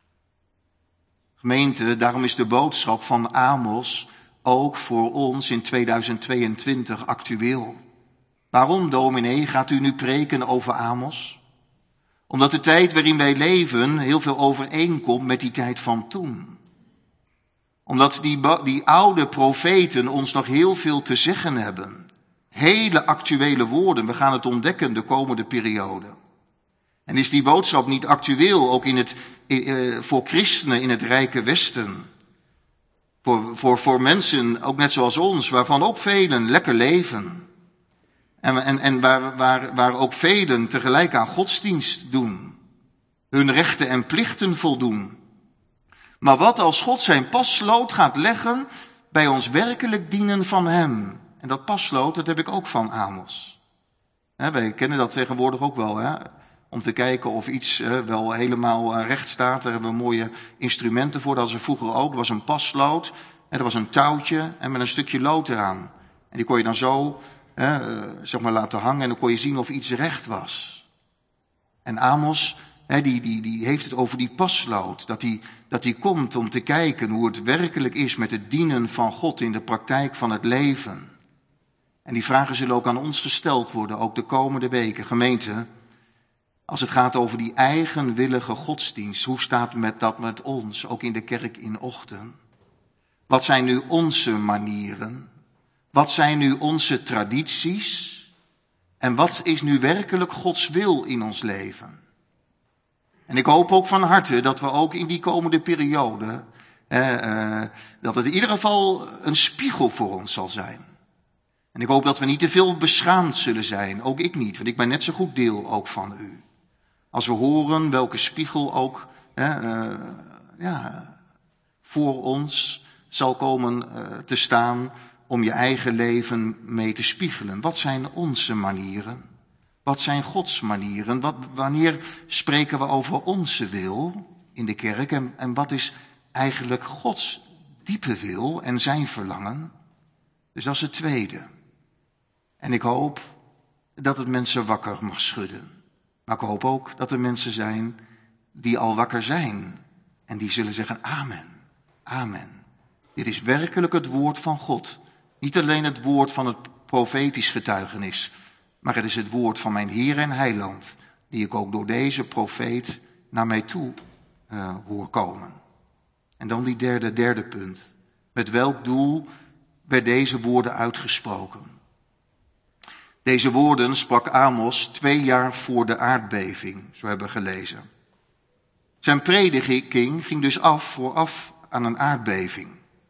Gemeente, daarom is de boodschap van Amos ook voor ons in tweeduizend tweeëntwintig actueel. Waarom, dominee, gaat u nu preken over Amos? Omdat de tijd waarin wij leven heel veel overeenkomt met die tijd van toen. Omdat die, die oude profeten ons nog heel veel te zeggen hebben. Hele actuele woorden, we gaan het ontdekken de komende periode. En is die boodschap niet actueel ook in het, eh, voor christenen in het rijke Westen? Voor, voor, voor mensen, ook net zoals ons, waarvan ook velen lekker leven. En, en, en waar, waar, waar ook velen tegelijk aan godsdienst doen. Hun rechten en plichten voldoen. Maar wat als God zijn paslood gaat leggen bij ons werkelijk dienen van hem? En dat paslood, dat heb ik ook van Amos. He, wij kennen dat tegenwoordig ook wel, hè? Om te kijken of iets he, wel helemaal recht staat. Daar hebben we mooie instrumenten voor. Dat was er vroeger ook. Er was een paslood. En er was een touwtje en met een stukje lood eraan. En die kon je dan zo he, zeg maar laten hangen en dan kon je zien of iets recht was. En Amos, he, die, die, die heeft het over die paslood. Dat die, dat die komt om te kijken hoe het werkelijk is met het dienen van God in de praktijk van het leven. En die vragen zullen ook aan ons gesteld worden, ook de komende weken. Gemeente, als het gaat over die eigenwillige godsdienst, hoe staat met dat met ons, ook in de kerk in ochtend? Wat zijn nu onze manieren? Wat zijn nu onze tradities? En wat is nu werkelijk Gods wil in ons leven? En ik hoop ook van harte dat we ook in die komende periode, eh, eh, dat het in ieder geval een spiegel voor ons zal zijn. En ik hoop dat we niet te veel beschaamd zullen zijn, ook ik niet, want ik ben net zo goed deel ook van u. Als we horen welke spiegel ook eh, eh, ja, voor ons zal komen uh, te staan om je eigen leven mee te spiegelen. Wat zijn onze manieren? Wat zijn Gods manieren? Wat, wanneer spreken we over onze wil in de kerk? En, en wat is eigenlijk Gods diepe wil en zijn verlangen? Dus dat is het tweede. En ik hoop dat het mensen wakker mag schudden. Maar ik hoop ook dat er mensen zijn die al wakker zijn. En die zullen zeggen amen, amen. Dit is werkelijk het woord van God. Niet alleen het woord van het profetisch getuigenis, maar het is het woord van mijn Heer en Heiland, die ik ook door deze profeet naar mij toe uh, hoor komen. En dan die derde, derde punt. Met welk doel werden deze woorden uitgesproken? Deze woorden sprak Amos twee jaar voor de aardbeving, zo hebben we gelezen. Zijn prediking ging dus af vooraf aan een aardbeving.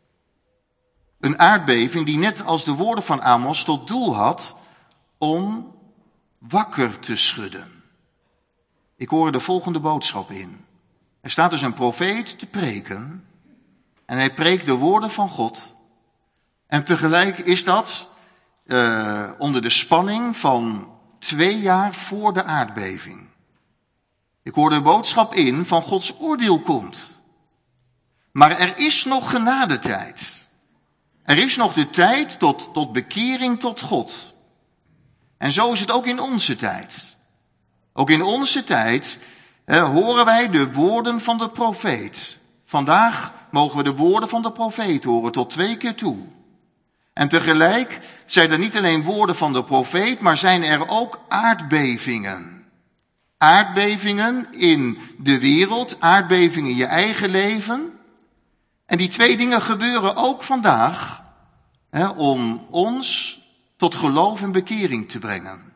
Een aardbeving die net als de woorden van Amos tot doel had om wakker te schudden. Ik hoor de volgende boodschap in. Er staat dus een profeet te preken en hij preekt de woorden van God. En tegelijk is dat uh, onder de spanning van twee jaar voor de aardbeving. Ik hoor de boodschap in van Gods oordeel komt. Maar er is nog genadetijd. Er is nog de tijd tot, tot bekering tot God. En zo is het ook in onze tijd. Ook in onze tijd eh, horen wij de woorden van de profeet. Vandaag mogen we de woorden van de profeet horen tot twee keer toe. En tegelijk zijn er niet alleen woorden van de profeet, maar zijn er ook aardbevingen. Aardbevingen in de wereld, aardbevingen in je eigen leven. En die twee dingen gebeuren ook vandaag, hè, om ons tot geloof en bekering te brengen.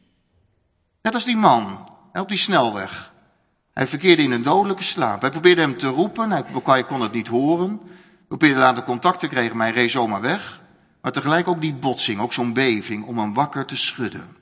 Net als die man hè, op die snelweg. Hij verkeerde in een dodelijke slaap. Wij probeerden hem te roepen, hij kon het niet horen. We probeerden later contact te krijgen, maar hij reed zomaar weg. Maar tegelijk ook die botsing, ook zo'n beving om hem wakker te schudden.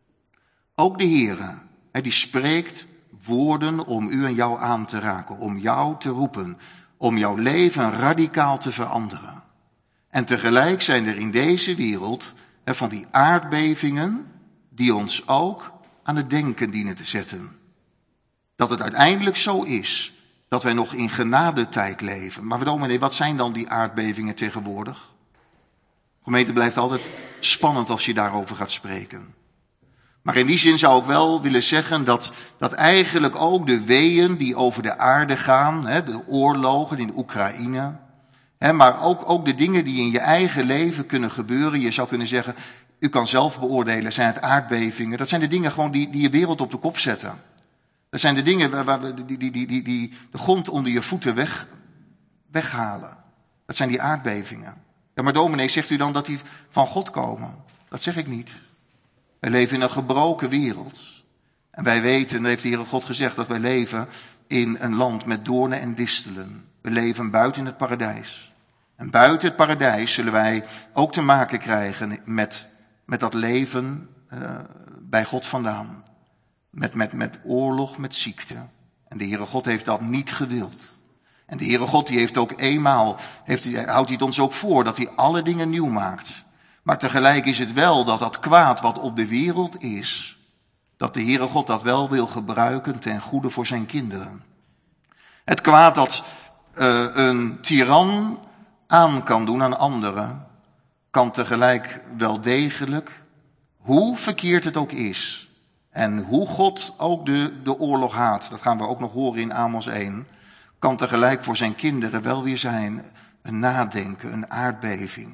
Ook de Heere, hè, die spreekt woorden om u en jou aan te raken, om jou te roepen, om jouw leven radicaal te veranderen. En tegelijk zijn er in deze wereld hè, van die aardbevingen die ons ook aan het denken dienen te zetten. Dat het uiteindelijk zo is dat wij nog in genadetijd leven. Maar dominee, wat zijn dan die aardbevingen tegenwoordig? Gemeente, blijft altijd spannend als je daarover gaat spreken. Maar in die zin zou ik wel willen zeggen dat, dat eigenlijk ook de weeën die over de aarde gaan, hè, de oorlogen in Oekraïne, hè, maar ook, ook de dingen die in je eigen leven kunnen gebeuren. Je zou kunnen zeggen, u kan zelf beoordelen, zijn het aardbevingen? Dat zijn de dingen gewoon die, die je wereld op de kop zetten. Dat zijn de dingen waar, waar die, die, die, die, die de grond onder je voeten weg, weghalen. Dat zijn die aardbevingen. Ja, maar dominee, zegt u dan dat die van God komen? Dat zeg ik niet. Wij leven in een gebroken wereld. En wij weten, dat heeft de Heere God gezegd, dat wij leven in een land met doornen en distelen. We leven buiten het paradijs. En buiten het paradijs zullen wij ook te maken krijgen met, met dat leven uh, bij God vandaan. Met, met, met oorlog, met ziekte. En de Heere God heeft dat niet gewild. En de Heere God die heeft ook eenmaal, heeft, houdt hij het ons ook voor, dat hij alle dingen nieuw maakt. Maar tegelijk is het wel dat dat kwaad wat op de wereld is, dat de Heere God dat wel wil gebruiken ten goede voor zijn kinderen. Het kwaad dat uh, een tiran aan kan doen aan anderen, kan tegelijk wel degelijk, hoe verkeerd het ook is, en hoe God ook de, de oorlog haat, dat gaan we ook nog horen in Amos één, kan tegelijk voor zijn kinderen wel weer zijn een nadenken, een aardbeving.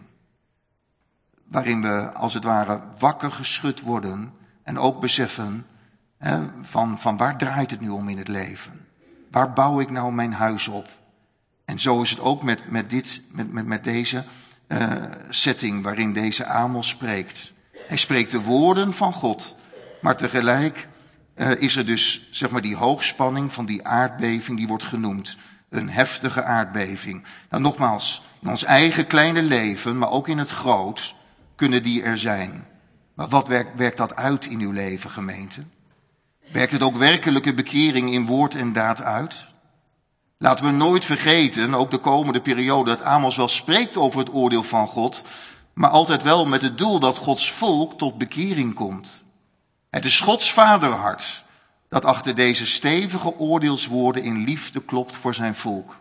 Waarin we als het ware wakker geschud worden en ook beseffen hè, van, van waar draait het nu om in het leven? Waar bouw ik nou mijn huis op? En zo is het ook met, met, dit, met, met, met deze uh, setting waarin deze Amos spreekt. Hij spreekt de woorden van God, maar tegelijk uh, is er dus zeg maar die hoogspanning van die aardbeving die wordt genoemd. Een heftige aardbeving. Nou nogmaals, in ons eigen kleine leven, maar ook in het groot, kunnen die er zijn. Maar wat werkt, werkt dat uit in uw leven, gemeente? Werkt het ook werkelijke bekering in woord en daad uit? Laten we nooit vergeten, ook de komende periode, dat Amos wel spreekt over het oordeel van God, maar altijd wel met het doel dat Gods volk tot bekering komt. Het is Gods vaderhart dat achter deze stevige oordeelswoorden in liefde klopt voor zijn volk.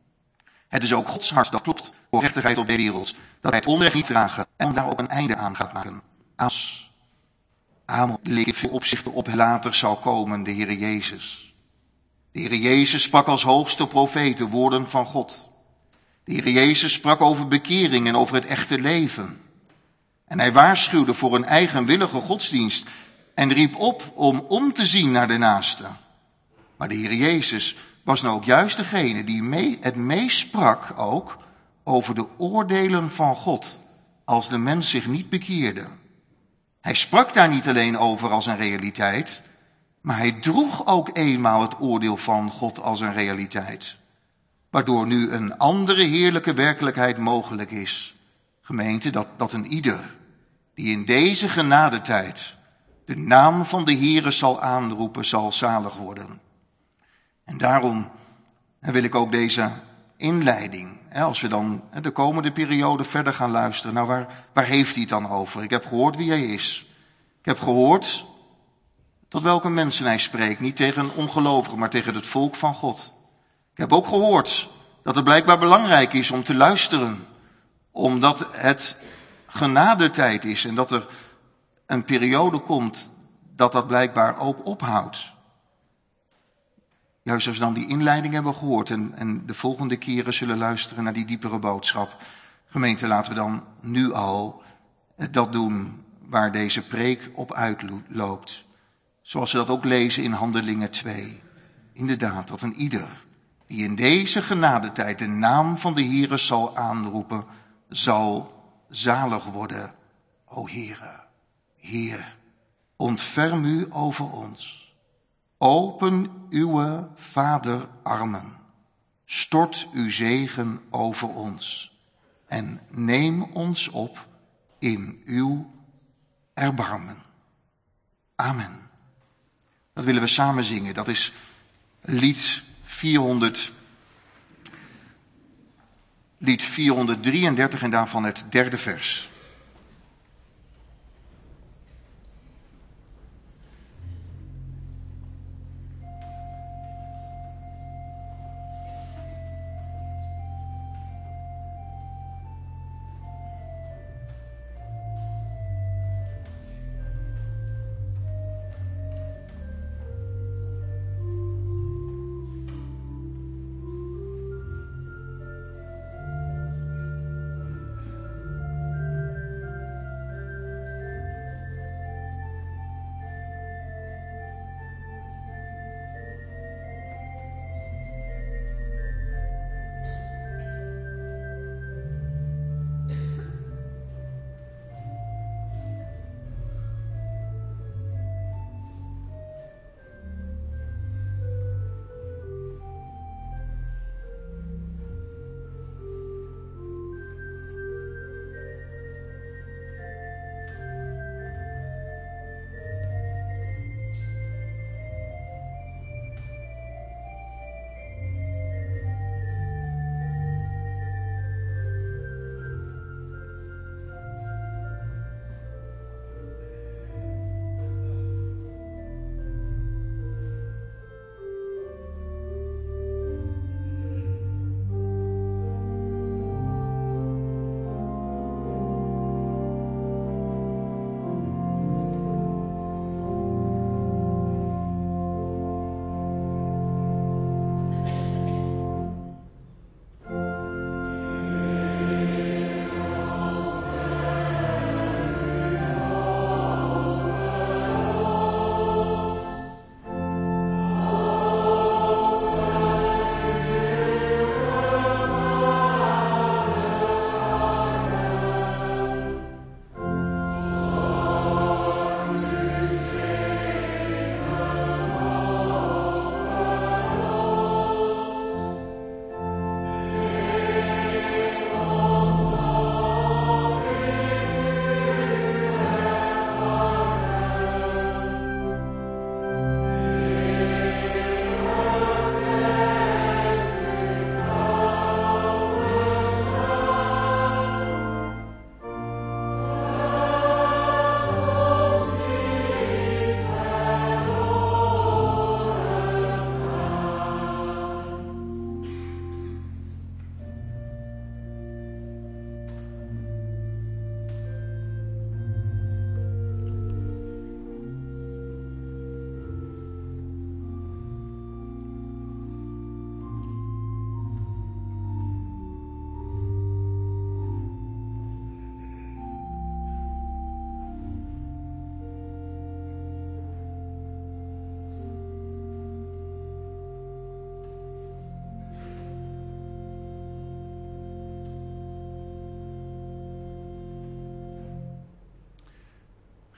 Het is ook Gods hart dat klopt voor rechtigheid op de wereld, dat hij het onrecht niet vragen en daar ook een einde aan gaat maken. Amos. Amos leek in veel opzichten op later zal komen, de Heere Jezus. De Heere Jezus sprak als hoogste profeet de woorden van God. De Heere Jezus sprak over bekering en over het echte leven. En hij waarschuwde voor een eigenwillige godsdienst en riep op om om te zien naar de naaste. Maar de Heere Jezus was nou ook juist degene die mee, het meest sprak ook over de oordelen van God als de mens zich niet bekeerde. Hij sprak daar niet alleen over als een realiteit, maar hij droeg ook eenmaal het oordeel van God als een realiteit. Waardoor nu een andere heerlijke werkelijkheid mogelijk is. Gemeente, dat, dat een ieder die in deze genadetijd de naam van de Heere zal aanroepen, zal zalig worden. En daarom wil ik ook deze inleiding, als we dan de komende periode verder gaan luisteren, nou waar, waar heeft hij het dan over? Ik heb gehoord wie hij is. Ik heb gehoord tot welke mensen hij spreekt, niet tegen een ongelovige, maar tegen het volk van God. Ik heb ook gehoord dat het blijkbaar belangrijk is om te luisteren, omdat het genadetijd is en dat er een periode komt dat dat blijkbaar ook ophoudt. Juist als we dan die inleiding hebben gehoord en, en de volgende keren zullen luisteren naar die diepere boodschap. Gemeente, laten we dan nu al dat doen waar deze preek op uitloopt. Zoals we dat ook lezen in Handelingen twee. Inderdaad, dat een ieder die in deze genadetijd de naam van de Heere zal aanroepen, zal zalig worden. O Heere, Heer, ontferm u over ons. Open uw vaderarmen. Stort uw zegen over ons. En neem ons op in uw erbarmen. Amen. Dat willen we samen zingen. Dat is lied vierhonderd, lied vierhonderddrieëndertig en daarvan het derde vers.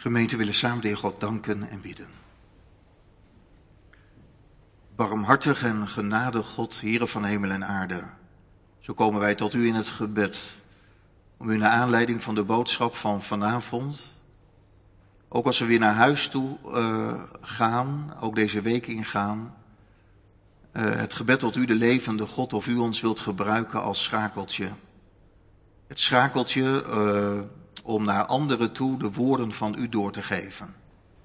Gemeente, willen samen de Heer God danken en bidden. Barmhartig en genadig God, Heere van hemel en aarde. Zo komen wij tot u in het gebed. Om u naar aanleiding van de boodschap van vanavond, ook als we weer naar huis toe uh, gaan, ook deze week ingaan, uh, het gebed tot u, de levende God, of u ons wilt gebruiken als schakeltje. Het schakeltje uh, om naar anderen toe de woorden van u door te geven.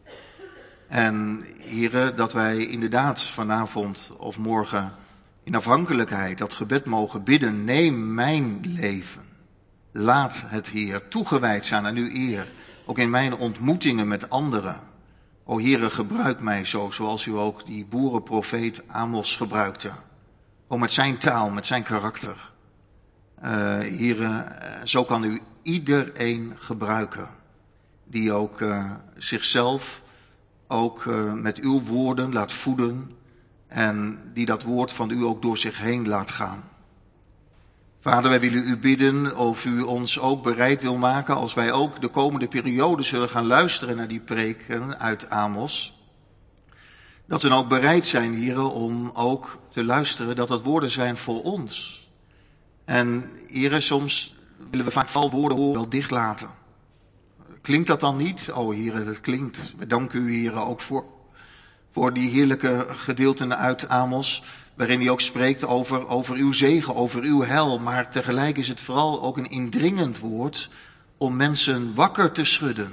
En Heere, dat wij inderdaad vanavond of morgen in afhankelijkheid dat gebed mogen bidden. Neem mijn leven. Laat het, Heer, toegewijd zijn aan uw eer. Ook in mijn ontmoetingen met anderen. O Heere, gebruik mij zo, zoals u ook die boerenprofeet Amos gebruikte. O, met zijn taal, met zijn karakter. Uh, Heere, zo kan u iedereen gebruiken. Die ook uh, zichzelf ook uh, met uw woorden laat voeden. En die dat woord van u ook door zich heen laat gaan. Vader, wij willen u bidden of u ons ook bereid wil maken als wij ook de komende periode zullen gaan luisteren naar die preken uit Amos. Dat we dan ook bereid zijn, heren, om ook te luisteren dat dat woorden zijn voor ons. En heren, soms willen we vaak valwoorden horen wel dicht laten. Klinkt dat dan niet? Oh heren, dat klinkt. We danken u, heren, ook voor, voor die heerlijke gedeelten uit Amos, waarin hij ook spreekt over, over uw zegen, over uw heil. Maar tegelijk is het vooral ook een indringend woord om mensen wakker te schudden.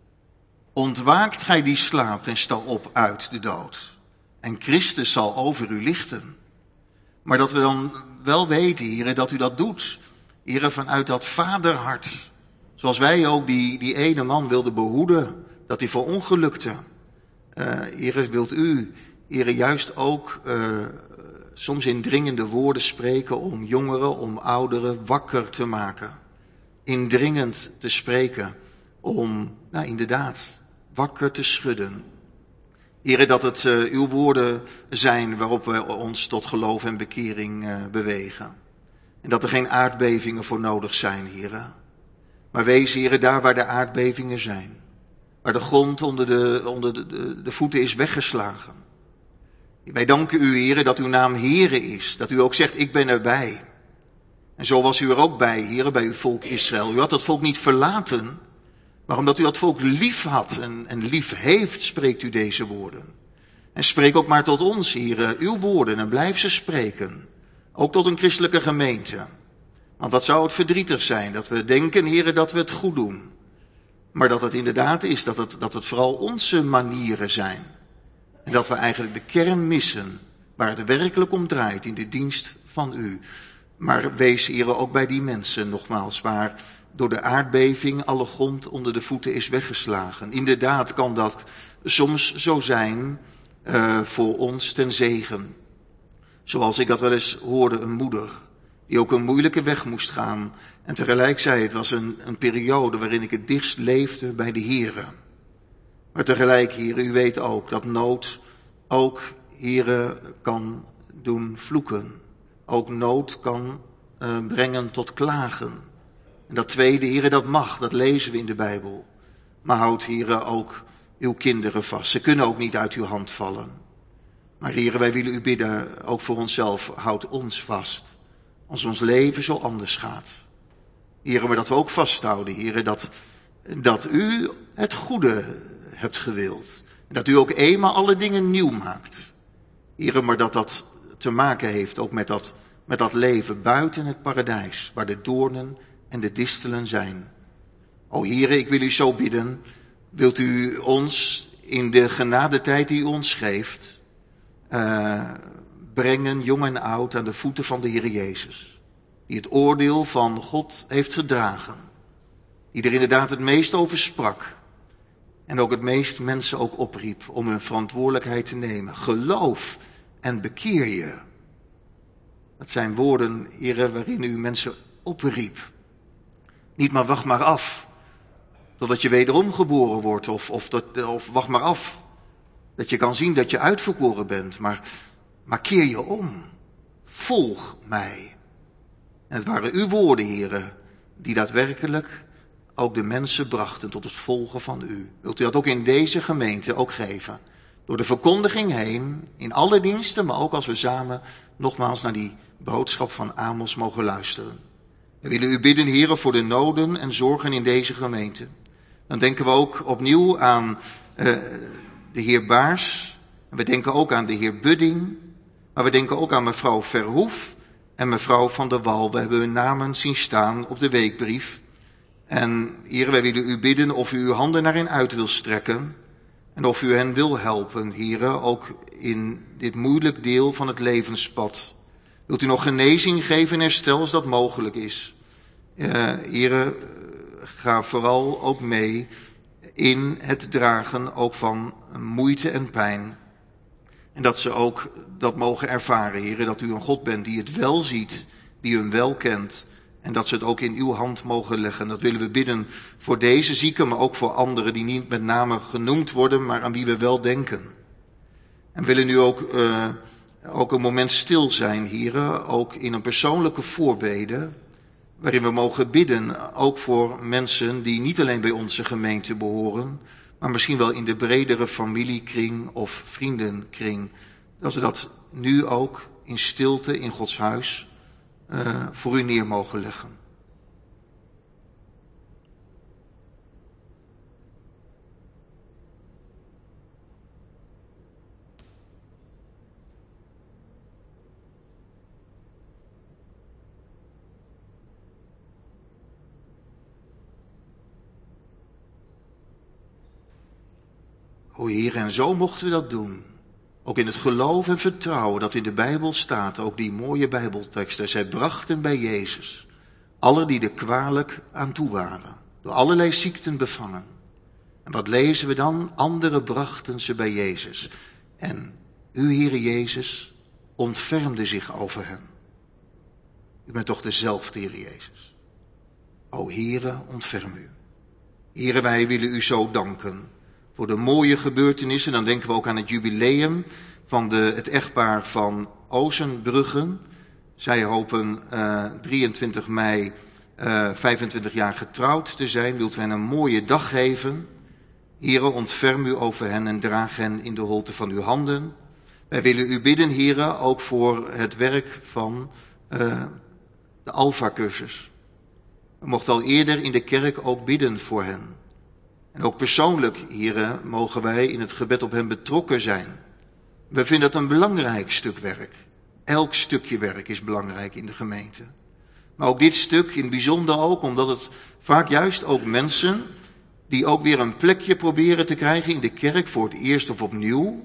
Ontwaakt gij die slaapt en sta op uit de dood. En Christus zal over u lichten. Maar dat we dan wel weten, heren, dat u dat doet. Heren, vanuit dat vaderhart. Zoals wij ook die, die ene man wilden behoeden, dat hij verongelukte. Uh, heren, wilt u, heren, juist ook uh, soms indringende woorden spreken om jongeren, om ouderen wakker te maken. Indringend te spreken om, nou inderdaad, wakker te schudden. Heren, dat het uh, uw woorden zijn waarop we ons tot geloof en bekering uh, bewegen. En dat er geen aardbevingen voor nodig zijn, heren. Maar wees, heren, daar waar de aardbevingen zijn. Waar de grond onder de, onder de, de, de voeten is weggeslagen. Wij danken u, heren, dat uw naam Heere is. Dat u ook zegt, ik ben erbij. En zo was u er ook bij, heren, bij uw volk Israël. U had dat volk niet verlaten. Maar omdat u dat volk lief had en, en lief heeft, spreekt u deze woorden. En spreek ook maar tot ons, heren, uw woorden en blijf ze spreken. Ook tot een christelijke gemeente. Want wat zou het verdrietig zijn dat we denken, heren, dat we het goed doen. Maar dat het inderdaad is, dat het, dat het vooral onze manieren zijn. En dat we eigenlijk de kern missen, waar het werkelijk om draait in de dienst van u. Maar wees, heren, ook bij die mensen, nogmaals, waar door de aardbeving alle grond onder de voeten is weggeslagen. Inderdaad kan dat soms zo zijn uh, voor ons ten zegen. Zoals ik dat wel eens hoorde, een moeder die ook een moeilijke weg moest gaan. En tegelijk zei het was een, een periode waarin ik het dichtst leefde bij de Here. Maar tegelijk, heren, u weet ook dat nood ook, heren, kan doen vloeken. Ook nood kan uh, brengen tot klagen. En dat tweede, heren, dat mag, dat lezen we in de Bijbel. Maar houd, heren, ook uw kinderen vast. Ze kunnen ook niet uit uw hand vallen. Maar heren, wij willen u bidden, ook voor onszelf, houd ons vast. Als ons leven zo anders gaat. Heren, maar dat we ook vasthouden, heren, dat, dat u het goede hebt gewild. En dat u ook eenmaal alle dingen nieuw maakt. Heren, maar dat dat te maken heeft ook met dat, met dat leven buiten het paradijs, waar de doornen en de distelen zijn. O heren, ik wil u zo bidden, wilt u ons in de genadetijd die u ons geeft, uh, brengen, jong en oud, aan de voeten van de Heer Jezus. Die het oordeel van God heeft gedragen. Die er inderdaad het meest over sprak. En ook het meest mensen ook opriep om hun verantwoordelijkheid te nemen. Geloof en bekeer je. Dat zijn woorden, heren, waarin u mensen opriep. Niet maar wacht maar af, totdat je wederom geboren wordt. Of, of, dat, of wacht maar af, dat je kan zien dat je uitverkoren bent. Maar, maar keer je om. Volg mij. En het waren uw woorden, heren, die daadwerkelijk ook de mensen brachten tot het volgen van u. Wilt u dat ook in deze gemeente ook geven? Door de verkondiging heen, in alle diensten, maar ook als we samen nogmaals naar die boodschap van Amos mogen luisteren. We willen u bidden, heren, voor de noden en zorgen in deze gemeente. Dan denken we ook opnieuw aan uh, de heer Baars. En we denken ook aan de heer Budding. Maar we denken ook aan mevrouw Verhoef en mevrouw Van der Wal. We hebben hun namen zien staan op de weekbrief. En heren, wij willen u bidden of u uw handen naar hen uit wil strekken. En of u hen wil helpen, heren, ook in dit moeilijk deel van het levenspad. Wilt u nog genezing geven en herstel als dat mogelijk is? Uh, heren, ga vooral ook mee in het dragen ook van moeite en pijn. En dat ze ook dat mogen ervaren, heren, dat u een God bent die het wel ziet, die hem wel kent. En dat ze het ook in uw hand mogen leggen. Dat willen we bidden voor deze zieken, maar ook voor anderen die niet met name genoemd worden, maar aan wie we wel denken. En we willen nu ook, uh, ook een moment stil zijn, heren, ook in een persoonlijke voorbede, waarin we mogen bidden, ook voor mensen die niet alleen bij onze gemeente behoren, maar misschien wel in de bredere familiekring of vriendenkring. Dat we dat nu ook in stilte in Gods huis uh, voor u neer mogen leggen. O Heer, en zo mochten we dat doen. Ook in het geloof en vertrouwen dat in de Bijbel staat, ook die mooie Bijbelteksten. Zij brachten bij Jezus alle die er kwalijk aan toe waren, door allerlei ziekten bevangen. En wat lezen we dan? Anderen brachten ze bij Jezus. En u, Heere Jezus, ontfermde zich over hen. U bent toch dezelfde, Heere Jezus. O Heere, ontferm u. Heere, wij willen u zo danken voor de mooie gebeurtenissen. Dan denken we ook aan het jubileum van de, het echtpaar van Ozenbruggen. Zij hopen uh, drieëntwintig mei uh, vijfentwintig jaar getrouwd te zijn. Wilt u hen een mooie dag geven? Heere, ontferm u over hen en draag hen in de holte van uw handen. Wij willen u bidden, Heere, ook voor het werk van uh, de Alpha-cursus. We mochten al eerder in de kerk ook bidden voor hen. En ook persoonlijk, heren, mogen wij in het gebed op hen betrokken zijn. We vinden dat een belangrijk stuk werk. Elk stukje werk is belangrijk in de gemeente. Maar ook dit stuk in het bijzonder ook, omdat het vaak juist ook mensen die ook weer een plekje proberen te krijgen in de kerk voor het eerst of opnieuw,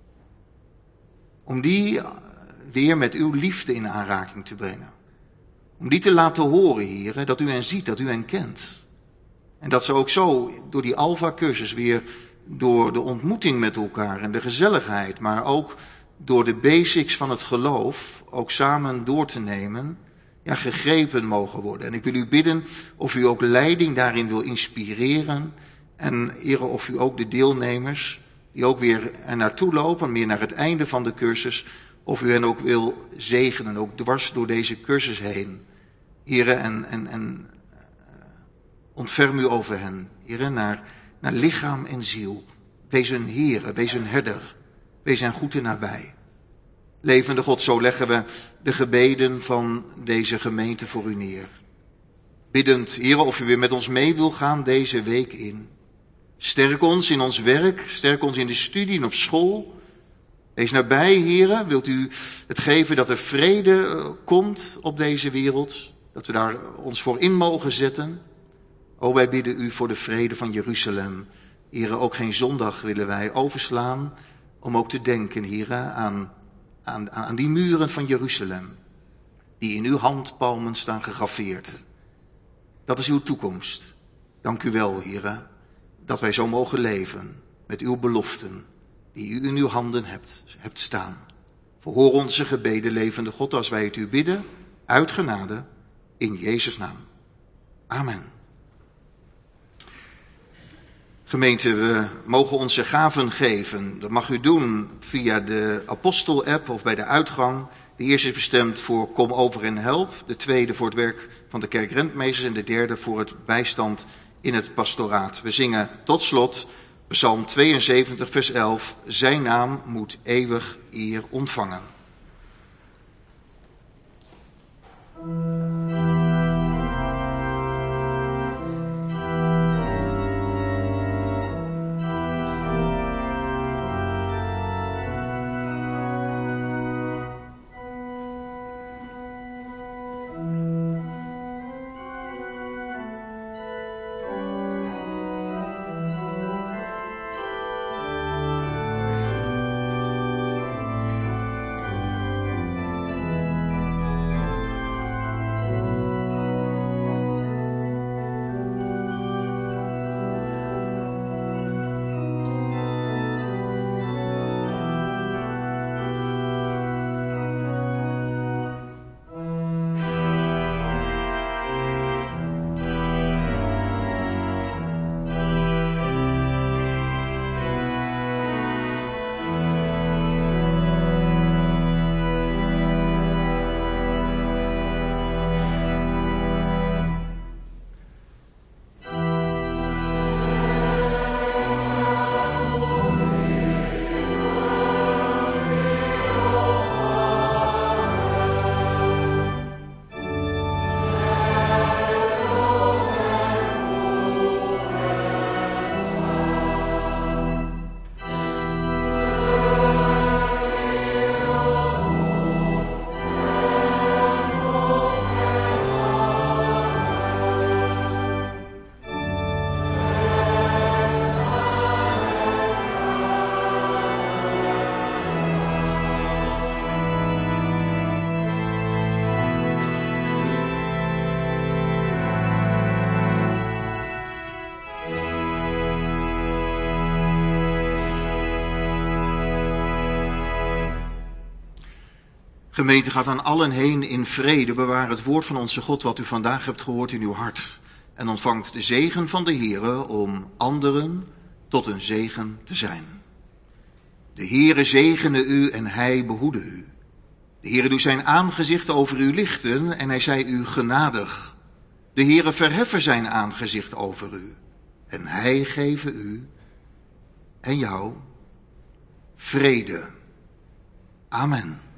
om die weer met uw liefde in aanraking te brengen. Om die te laten horen, heren, dat u hen ziet, dat u hen kent. En dat ze ook zo door die Alpha-cursus weer, door de ontmoeting met elkaar en de gezelligheid, maar ook door de basics van het geloof, ook samen door te nemen, ja, gegrepen mogen worden. En ik wil u bidden of u ook leiding daarin wil inspireren. En heren, of u ook de deelnemers, die ook weer er naartoe lopen, meer naar het einde van de cursus, of u hen ook wil zegenen, ook dwars door deze cursus heen. Heren, en, en, en ontferm u over hen, heren, naar, naar lichaam en ziel. Wees hun heren, wees hun herder, wees hen goed en nabij. Levende God, zo leggen we de gebeden van deze gemeente voor u neer. Biddend, heren, of u weer met ons mee wil gaan deze week in. Sterk ons in ons werk, sterk ons in de studie en op school. Wees nabij, heren, wilt u het geven dat er vrede komt op deze wereld, dat we daar ons voor in mogen zetten. O, wij bidden u voor de vrede van Jeruzalem. Heren, ook geen zondag willen wij overslaan, om ook te denken, heren, aan, aan, aan die muren van Jeruzalem, die in uw handpalmen staan gegraveerd. Dat is uw toekomst. Dank u wel, heren, dat wij zo mogen leven met uw beloften, die u in uw handen hebt, hebt staan. Verhoor onze gebeden, levende God, als wij het u bidden, uit genade, in Jezus' naam. Amen. Gemeente, we mogen onze gaven geven. Dat mag u doen via de Apostel-app of bij de uitgang. De eerste is bestemd voor Kom over en help. De tweede voor het werk van de kerkrentmeesters en de derde voor het bijstand in het pastoraat. We zingen tot slot Psalm tweeënzeventig, vers elf. Zijn naam moet eeuwig eer ontvangen. Gemeente, gaat aan allen heen in vrede. Bewaar het woord van onze God wat u vandaag hebt gehoord in uw hart. En ontvangt de zegen van de Heere om anderen tot een zegen te zijn. De Heere zegene u en hij behoede u. De Heere doet zijn aangezicht over u lichten en hij zij u genadig. De Heere verheffen zijn aangezicht over u en hij geven u en jou vrede. Amen.